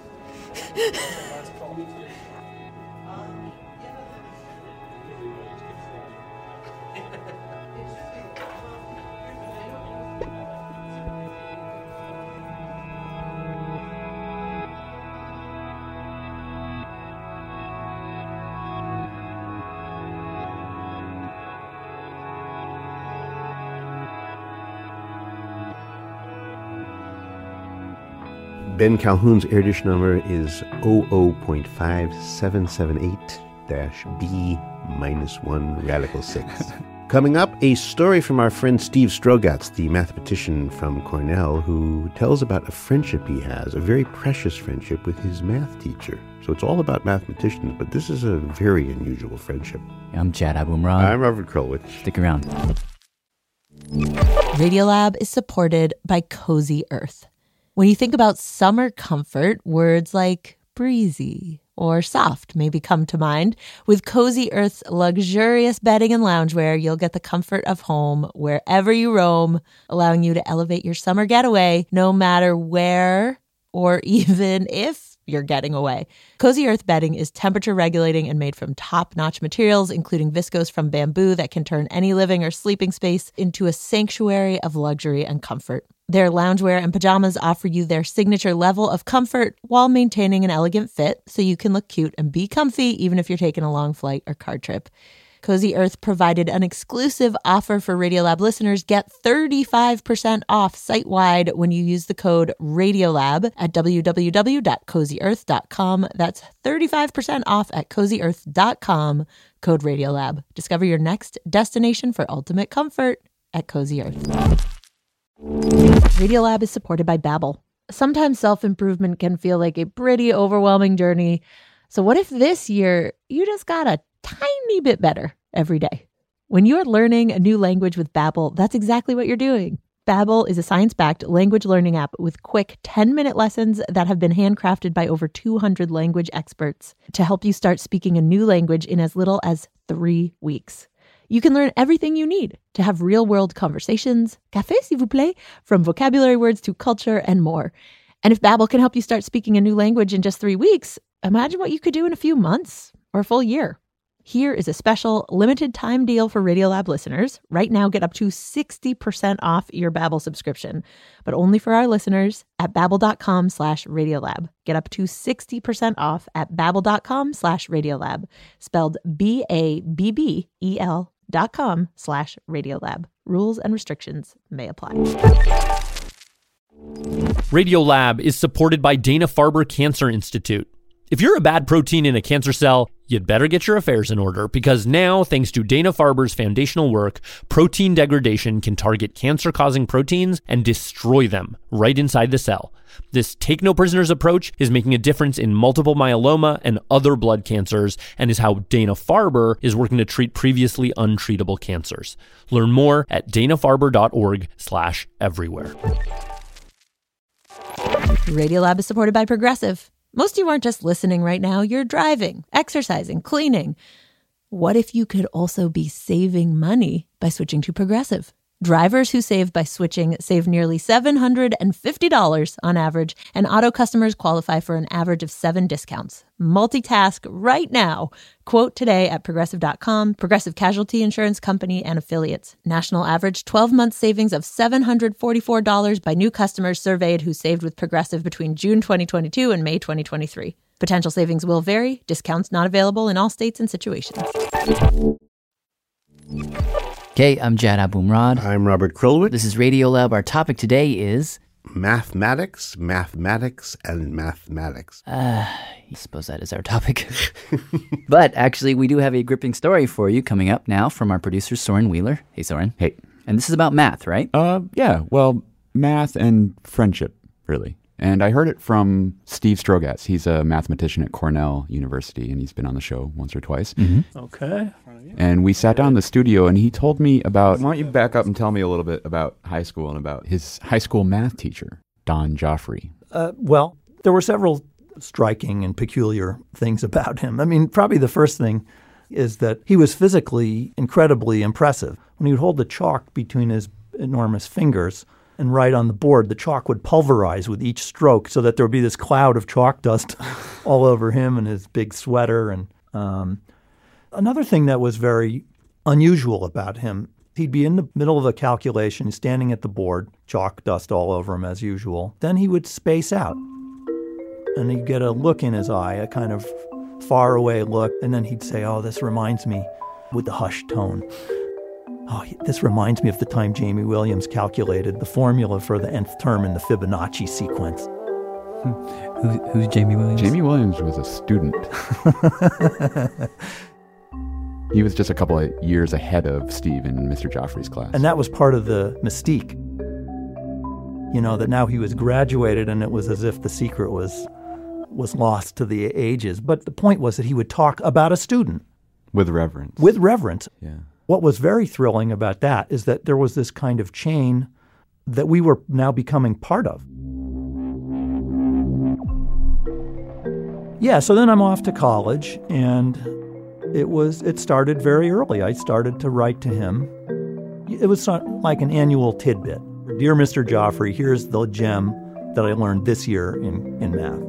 Ben Calhoun's Erdős number is zero zero point five seven seven eight B minus one radical six. Coming up, a story from our friend Steve Strogatz, the mathematician from Cornell, who tells about a friendship he has, a very precious friendship with his math teacher. So it's all about mathematicians, but this is a very unusual friendship. I'm Chad Abumrad. I'm Robert Krulwich. Stick around. Radiolab is supported by Cozy Earth. When you think about summer comfort, words like breezy or soft maybe come to mind. With Cozy Earth's luxurious bedding and loungewear, you'll get the comfort of home wherever you roam, allowing you to elevate your summer getaway no matter where or even if you're getting away. Cozy Earth bedding is temperature regulating and made from top-notch materials, including viscose from bamboo that can turn any living or sleeping space into a sanctuary of luxury and comfort. Their loungewear and pajamas offer you their signature level of comfort while maintaining an elegant fit, so you can look cute and be comfy even if you're taking a long flight or car trip. Cozy Earth provided an exclusive offer for Radiolab listeners. Get thirty-five percent off site-wide when you use the code Radiolab at w w w dot cozy earth dot com. That's thirty-five percent off at cozy earth dot com, code Radiolab. Discover your next destination for ultimate comfort at Cozy Earth. Radiolab is supported by Babbel. Sometimes self-improvement can feel like a pretty overwhelming journey. So what if this year you just got a tiny bit better every day? When you're learning a new language with Babbel, that's exactly what you're doing. Babbel is a science-backed language learning app with quick ten-minute lessons that have been handcrafted by over two hundred language experts to help you start speaking a new language in as little as three weeks. You can learn everything you need to have real-world conversations, café s'il vous plaît, from vocabulary words to culture and more. And if Babbel can help you start speaking a new language in just three weeks, imagine what you could do in a few months or a full year. Here is a special limited time deal for Radiolab listeners. Right now, get up to sixty percent off your Babbel subscription, but only for our listeners at babbel.com slash Radiolab. Get up to sixty percent off at babbel.com slash Radiolab, spelled B A B B E L dot com slash Radiolab. Rules and restrictions may apply. Radiolab is supported by Dana-Farber Cancer Institute. If you're a bad protein in a cancer cell, you'd better get your affairs in order, because now, thanks to Dana-Farber's foundational work, protein degradation can target cancer-causing proteins and destroy them right inside the cell. This take-no-prisoners approach is making a difference in multiple myeloma and other blood cancers, and is how Dana-Farber is working to treat previously untreatable cancers. Learn more at dana-farber.org slash everywhere. Radiolab is supported by Progressive. Most of you aren't just listening right now, you're driving, exercising, cleaning. What if you could also be saving money by switching to Progressive? Drivers who save by switching save nearly seven hundred fifty dollars on average, and auto customers qualify for an average of seven discounts. Multitask right now. Quote today at progressive dot com. Progressive Casualty Insurance Company and Affiliates. National average twelve-month savings of seven hundred forty-four dollars by new customers surveyed who saved with Progressive between June twenty twenty-two and May twenty twenty-three. Potential savings will vary. Discounts not available in all states and situations. Okay, I'm Jad Abumrad. I'm Robert Krulwich. This is Radiolab. Our topic today is... Mathematics, mathematics, and mathematics. Uh, I suppose that is our topic. But actually, we do have a gripping story for you coming up now from our producer, Soren Wheeler. Hey, Soren. Hey. And this is about math, right? Uh, yeah, well, math and friendship, really. And I heard it from Steve Strogatz. He's a mathematician at Cornell University, and he's been on the show once or twice. Mm-hmm. Okay. And we sat down in the studio, and he told me about... Why don't you back up and tell me a little bit about high school and about his high school math teacher, Don Joffrey. Uh, well, there were several striking and peculiar things about him. I mean, probably the first thing is that he was physically incredibly impressive. When he would hold the chalk between his enormous fingers and write on the board, the chalk would pulverize with each stroke so that there would be this cloud of chalk dust all over him and his big sweater. And um, another thing that was very unusual about him, he'd be in the middle of a calculation, standing at the board, chalk dust all over him as usual. Then he would space out, and he'd get a look in his eye, a kind of faraway look, and then he'd say, "Oh, this reminds me," with the hushed tone, "Oh, this reminds me of the time Jamie Williams calculated the formula for the nth term in the Fibonacci sequence." Who, who's Jamie Williams? Jamie Williams was a student. He was just a couple of years ahead of Steve in Mister Joffrey's class. And that was part of the mystique. You know, that now he was graduated and it was as if the secret was was lost to the ages. But the point was that he would talk about a student. With reverence. With reverence. Yeah. What was very thrilling about that is that there was this kind of chain that we were now becoming part of. Yeah, so then I'm off to college, and it was it started very early. I started to write to him. It was like an annual tidbit. "Dear Mister Joffrey, here's the gem that I learned this year in, in math."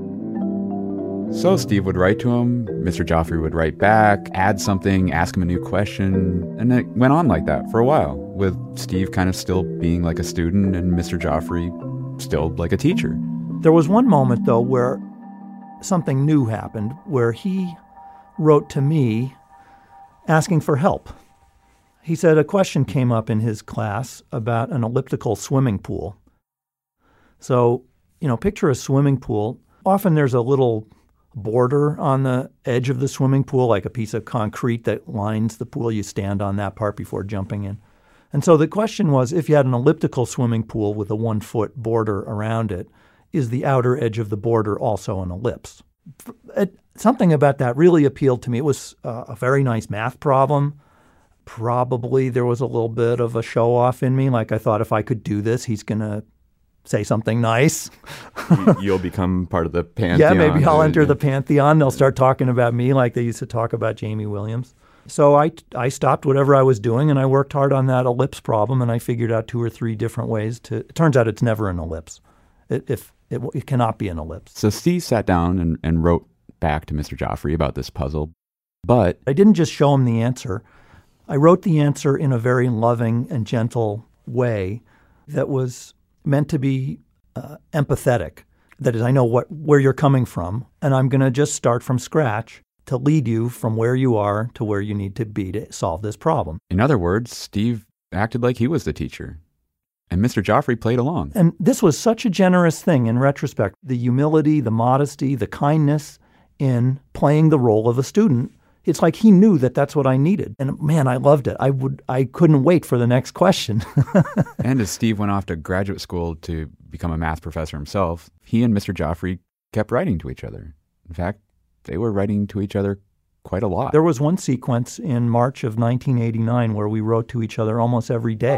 So Steve would write to him, Mister Joffrey would write back, add something, ask him a new question, and it went on like that for a while, with Steve kind of still being like a student and Mister Joffrey still like a teacher. There was one moment, though, where something new happened, where he wrote to me asking for help. He said a question came up in his class about an elliptical swimming pool. So, you know, picture a swimming pool. Often there's a little border on the edge of the swimming pool, like a piece of concrete that lines the pool. You stand on that part before jumping in. And so the question was, if you had an elliptical swimming pool with a one-foot border around it, is the outer edge of the border also an ellipse? It, something about that really appealed to me. It was uh, a very nice math problem, Probably there was a little bit of a show-off in me. Like I thought if I could do this, he's going to say something nice. You'll become part of the pantheon. Yeah, maybe I'll enter the pantheon. They'll start talking about me like they used to talk about Jamie Williams. So I, I stopped whatever I was doing, and I worked hard on that ellipse problem, and I figured out two or three different ways to – it turns out it's never an ellipse. It, if it, it cannot be an ellipse. So Steve sat down and, and wrote back to Mister Joffrey about this puzzle, but – I didn't just show him the answer. I wrote the answer in a very loving and gentle way that was – meant to be uh, empathetic. That is, I know what where you're coming from, and I'm going to just start from scratch to lead you from where you are to where you need to be to solve this problem. In other words, Steve acted like he was the teacher, and Mister Joffrey played along. And this was such a generous thing in retrospect. The humility, the modesty, the kindness in playing the role of a student. It's like he knew that that's what I needed. And man, I loved it. I would, I couldn't wait for the next question. And as Steve went off to graduate school to become a math professor himself, he and Mister Joffrey kept writing to each other. In fact, they were writing to each other quite a lot. There was one sequence in March of nineteen eighty-nine where we wrote to each other almost every day.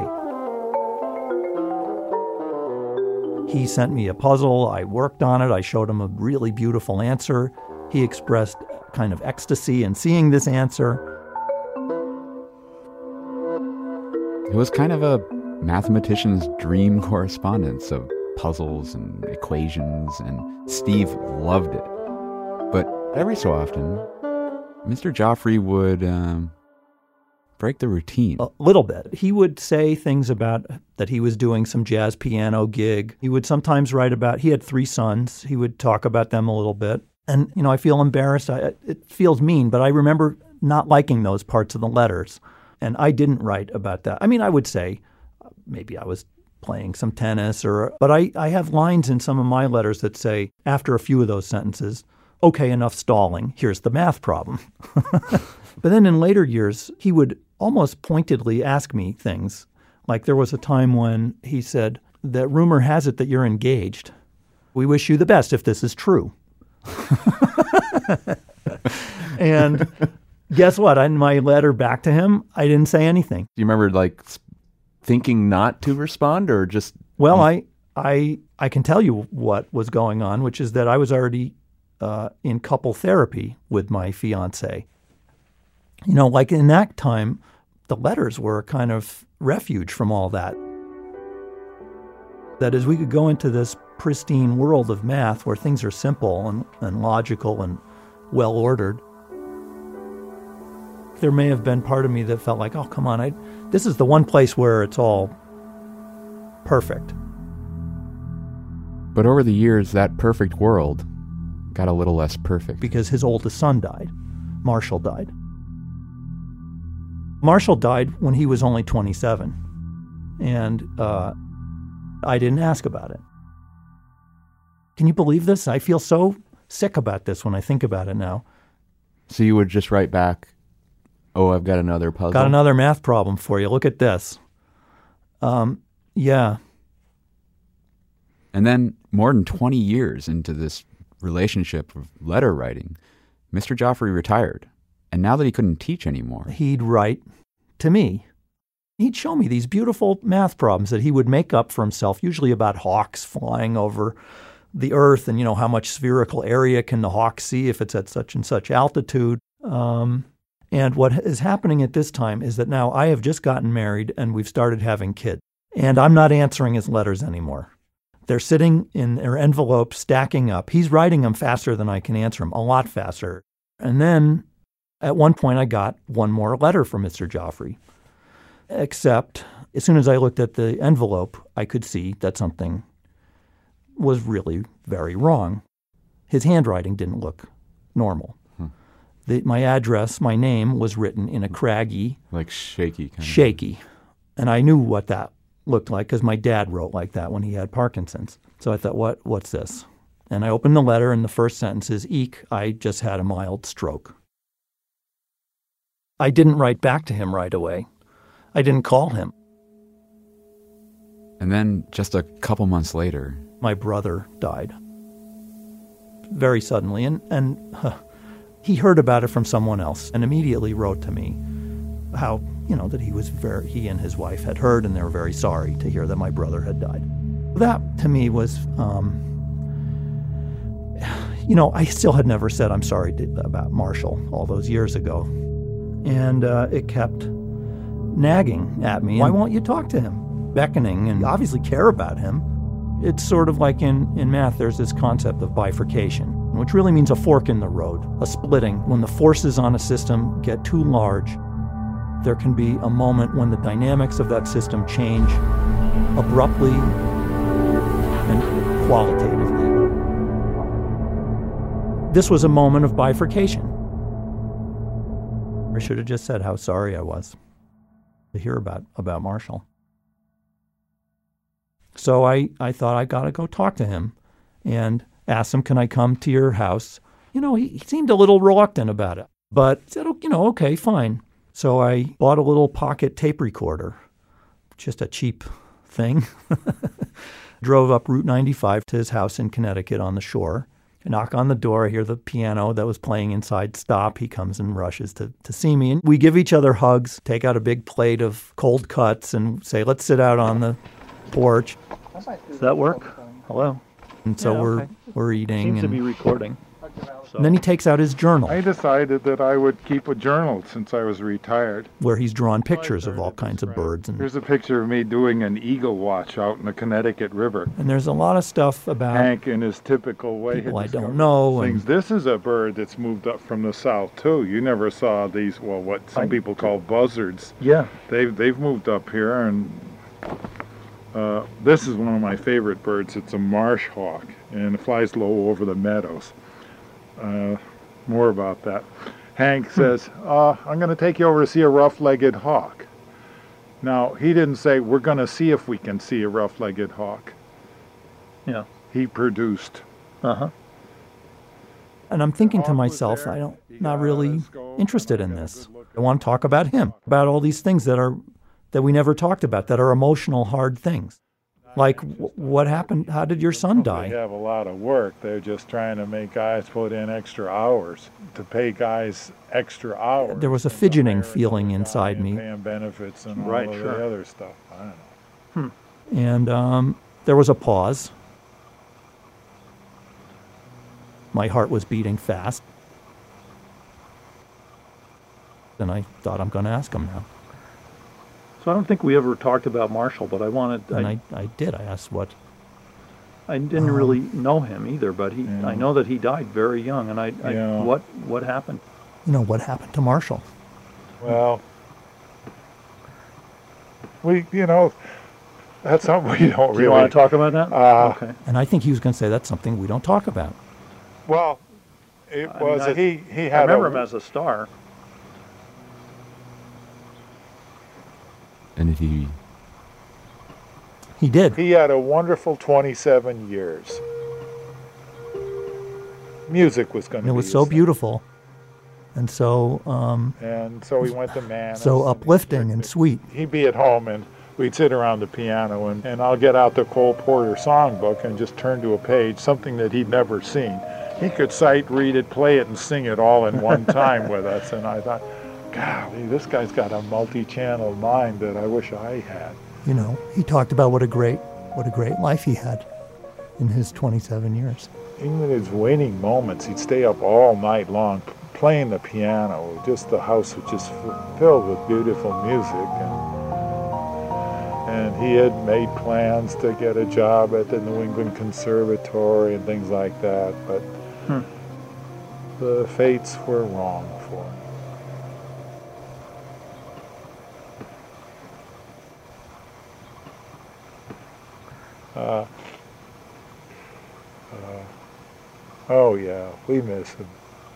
He sent me a puzzle. I worked on it. I showed him a really beautiful answer. He expressed kind of ecstasy in seeing this answer. It was kind of a mathematician's dream correspondence of puzzles and equations, and Steve loved it. But every so often, Mister Joffrey would um, break the routine. A little bit. He would say things about that he was doing some jazz piano gig. He would sometimes write about, he had three sons. He would talk about them a little bit. And, you know, I feel embarrassed. I, it feels mean, but I remember not liking those parts of the letters. And I didn't write about that. I mean, I would say maybe I was playing some tennis or, but I, I have lines in some of my letters that say, after a few of those sentences, okay, enough stalling. Here's the math problem. But then in later years, he would almost pointedly ask me things. Like there was a time when he said, that rumor has it that you're engaged. We wish you the best if this is true. And guess what? In my letter back to him, I didn't say anything. Do you remember like thinking not to respond or just? Well, I I I can tell you what was going on, which is that I was already uh, in couple therapy with my fiance. You know, like in that time, the letters were a kind of refuge from all that. That is, we could go into this pristine world of math where things are simple and, and logical and well-ordered. There may have been part of me that felt like, oh, come on, I, this is the one place where it's all perfect. But over the years, that perfect world got a little less perfect. Because his oldest son died. Marshall died. Marshall died when he was only twenty-seven. And uh, I didn't ask about it. Can you believe this? I feel so sick about this when I think about it now. So you would just write back, oh, I've got another puzzle. Got another math problem for you. Look at this. Um, yeah. And then more than twenty years into this relationship of letter writing, Mister Joffrey retired. And now that he couldn't teach anymore, he'd write to me. He'd show me these beautiful math problems that he would make up for himself, usually about hawks flying over the earth and, you know, how much spherical area can the hawk see if it's at such and such altitude. Um, and what is happening at this time is that now I have just gotten married and we've started having kids. And I'm not answering his letters anymore. They're sitting in their envelopes, stacking up. He's writing them faster than I can answer them, a lot faster. And then at one point I got one more letter from Mister Joffrey. Except as soon as I looked at the envelope, I could see that something was really very wrong. His handwriting didn't look normal. Hmm. The, my address, my name was written in a craggy... Like shaky kind Shaky. Of. And I knew what that looked like because my dad wrote like that when he had Parkinson's. So I thought, what? what's this? And I opened the letter and the first sentence is, Eek, I just had a mild stroke. I didn't write back to him right away. I didn't call him. And then just a couple months later, my brother died very suddenly. And, and huh, he heard about it from someone else and immediately wrote to me how you know, that he was very, he and his wife had heard, and they were very sorry to hear that my brother had died. That, to me, was, um, you know, I still had never said I'm sorry to, about Marshall all those years ago. And uh, it kept nagging at me. Why won't you talk to him? Beckoning, and obviously care about him. It's sort of like in, in math, there's this concept of bifurcation, which really means a fork in the road, a splitting. When the forces on a system get too large, there can be a moment when the dynamics of that system change abruptly and qualitatively. This was a moment of bifurcation. I should have just said how sorry I was to hear about, about Marshall. So I, I thought I got to go talk to him and ask him, can I come to your house? You know, he, he seemed a little reluctant about it, but said, oh, you know, okay, fine. So I bought a little pocket tape recorder, just a cheap thing. Drove up Route ninety-five to his house in Connecticut on the shore. I knock on the door, I hear the piano that was playing inside stop. He comes and rushes to, to see me. And we give each other hugs, take out a big plate of cold cuts and say, let's sit out on the porch. Does that work? Hello? And so Yeah, we're okay. we're eating. Seems and, to be recording. and then he takes out his journal I decided that I would keep a journal since I was retired. where he's drawn pictures of all kinds of birds. And, Here's a picture of me doing an eagle watch out in the Connecticut River. and there's a lot of stuff about Hank, in his typical way, had people I don't discovered know. things. And This is a bird that's moved up from the south too. You never saw these, well, what some I- people call buzzards. Yeah. They've they've moved up here, and uh, this is one of my favorite birds. It's a marsh hawk, and it flies low over the meadows. Uh, more about that. Hank says, uh, I'm going to take you over to see a rough-legged hawk. Now, he didn't say, we're going to see if we can see a rough-legged hawk. Yeah. He produced. Uh-huh. And I'm thinking to myself, I don't, not really interested in this. I want to talk about him, about all these things that are, that we never talked about, that are emotional, hard things. Like, w- what happened? How did your son They die? have a lot of work. They're just trying to make guys put in extra hours, to pay guys extra hours. There was a fidgeting feeling inside me. Paying benefits and all Right, of sure. the other stuff. I don't know. And um, there was a pause. My heart was beating fast. And I thought, I'm going to ask him now. So I don't think we ever talked about Marshall, but I wanted. And I, I did. I asked what. I didn't Um, really know him either, but he. I know that he died very young, and I. I Yeah. What What happened? You know, what happened to Marshall? Well, we, you know, that's something we don't Do really. you wanna talk about that? Uh, okay. And I think he was going to say that's something we don't talk about. Well, it I mean, was I- he. He I had. remember a, him as a star. And did he? He did. He had a wonderful twenty-seven years. Music was going And to it be was his so thing. beautiful. And so, um, And so he went to Manus. so uplifting and sweet. He'd be at home and we'd sit around the piano and, and I'll get out the Cole Porter songbook and just turn to a page, something that he'd never seen. He could sight read it, play it, and sing it all in one time with us. And I thought, golly, this guy's got a multi-channel mind that I wish I had. You know, he talked about what a great, what a great life he had in his twenty-seven years. Even in his waning moments, he'd stay up all night long p- playing the piano. Just the house was just f- filled with beautiful music. And, and he had made plans to get a job at the New England Conservatory and things like that, but Hmm. the fates were wrong for him. Uh, uh, oh yeah, we miss him.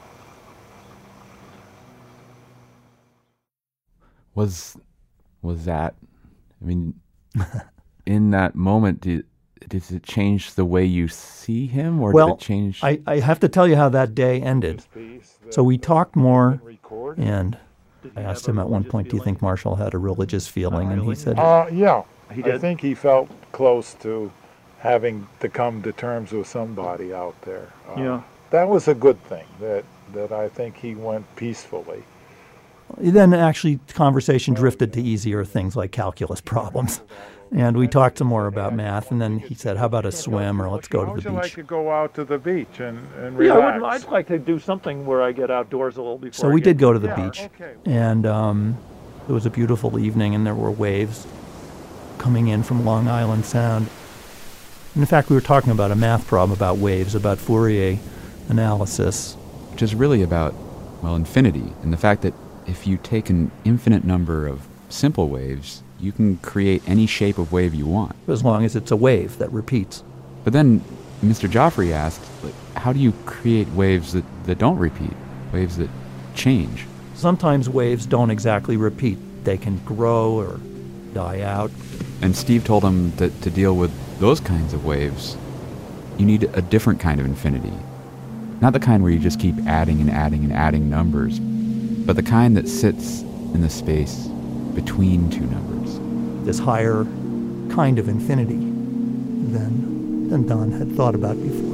Was was that? I mean, in that moment, did does it change the way you see him, or well, did it change? I, I have to tell you how that day ended. So we talked more, and I asked him at one point, do you think Marshall had a religious feeling? And he said, Uh, yeah, He I did? think he felt close to having to come to terms with somebody out there. Uh, Yeah. that was a good thing. That that I think he went peacefully. Then actually conversation drifted to easier things like calculus problems. And we talked some more about math, and then he said, how about a swim, or let's go to the Would you beach. like to go out to the beach and, and Yeah, relax? I wouldn't- I'd like to do something where I get outdoors a little before. So I we get- did go to the Yeah, beach, okay. and um, it was a beautiful evening, and there were waves coming in from Long Island Sound. And in fact, we were talking about a math problem about waves, about Fourier analysis. Which is really about, well, infinity, and the fact that if you take an infinite number of simple waves, you can create any shape of wave you want. As long as it's a wave that repeats. But then Mister Joffrey asked, like, how do you create waves that, that don't repeat, waves that change? Sometimes waves don't exactly repeat. They can grow or die out. And Steve told him that to deal with those kinds of waves, you need a different kind of infinity. Not the kind where you just keep adding and adding and adding numbers, but the kind that sits in the space between two numbers. This higher kind of infinity than, than Don had thought about before.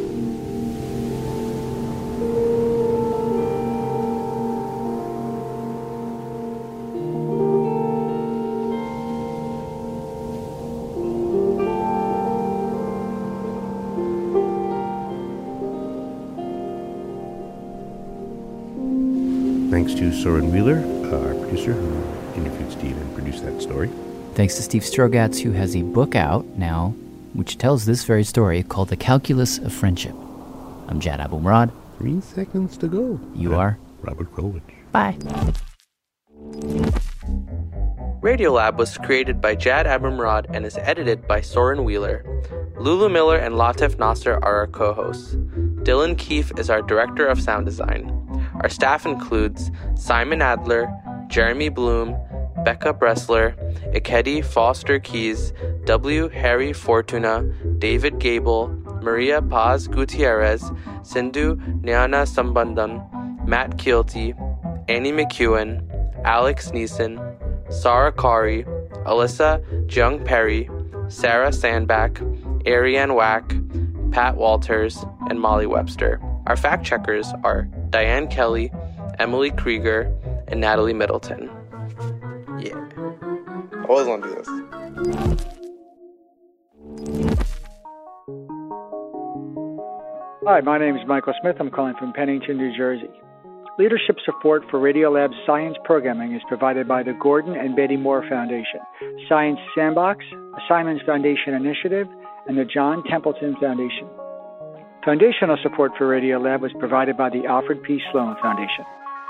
Thanks to Soren Wheeler, uh, our producer, who interviewed Steve and produced that story. Thanks to Steve Strogatz, who has a book out now, which tells this very story, called The Calculus of Friendship. I'm Jad Abumrad. Three seconds to go. You are? Robert Krulwich. Bye. Radiolab was created by Jad Abumrad and is edited by Soren Wheeler. Lulu Miller and Latif Nasser are our co-hosts. Dylan Keefe is our director of sound design. Our staff includes Simon Adler, Jeremy Bloom, Becca Bressler, Ikedi Foster Keys, W. Harry Fortuna, David Gable, Maria Paz Gutierrez, Sindhu Nyana Sambandhan, Matt Keelty, Annie McEwen, Alex Neeson, Sarah Kari, Alyssa Jung Perry, Sarah Sandback, Ariane Wack, Pat Walters, and Molly Webster. Our fact checkers are Diane Kelly, Emily Krieger, and Natalie Middleton. Yeah. I always want to do this. Hi, my name is Michael Smith. I'm calling from Pennington, New Jersey. Leadership support for Radiolab's science programming is provided by the Gordon and Betty Moore Foundation, Science Sandbox, a Simons Foundation initiative, and the John Templeton Foundation. Foundational support for Radiolab was provided by the Alfred P. Sloan Foundation.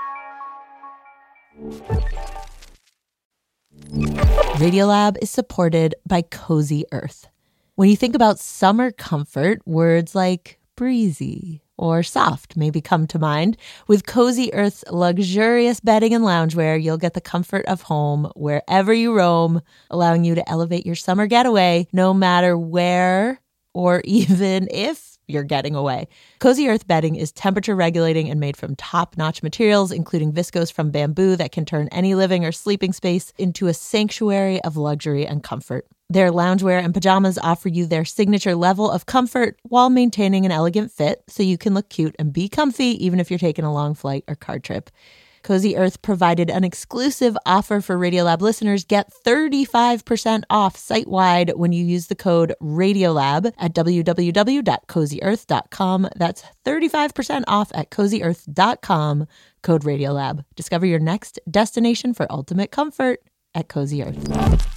Radiolab is supported by Cozy Earth. When you think about summer comfort, words like breezy or soft maybe come to mind. With Cozy Earth's luxurious bedding and loungewear, you'll get the comfort of home wherever you roam, allowing you to elevate your summer getaway no matter where or even if you're getting away. Cozy Earth bedding is temperature regulating and made from top-notch materials, including viscose from bamboo that can turn any living or sleeping space into a sanctuary of luxury and comfort. Their loungewear and pajamas offer you their signature level of comfort while maintaining an elegant fit, so you can look cute and be comfy even if you're taking a long flight or car trip. Cozy Earth provided an exclusive offer for Radiolab listeners. Get thirty-five percent off site-wide when you use the code RADIOLAB at w w w dot cozy earth dot com. That's thirty-five percent off at cozy earth dot com, code RADIOLAB. Discover your next destination for ultimate comfort at Cozy Earth.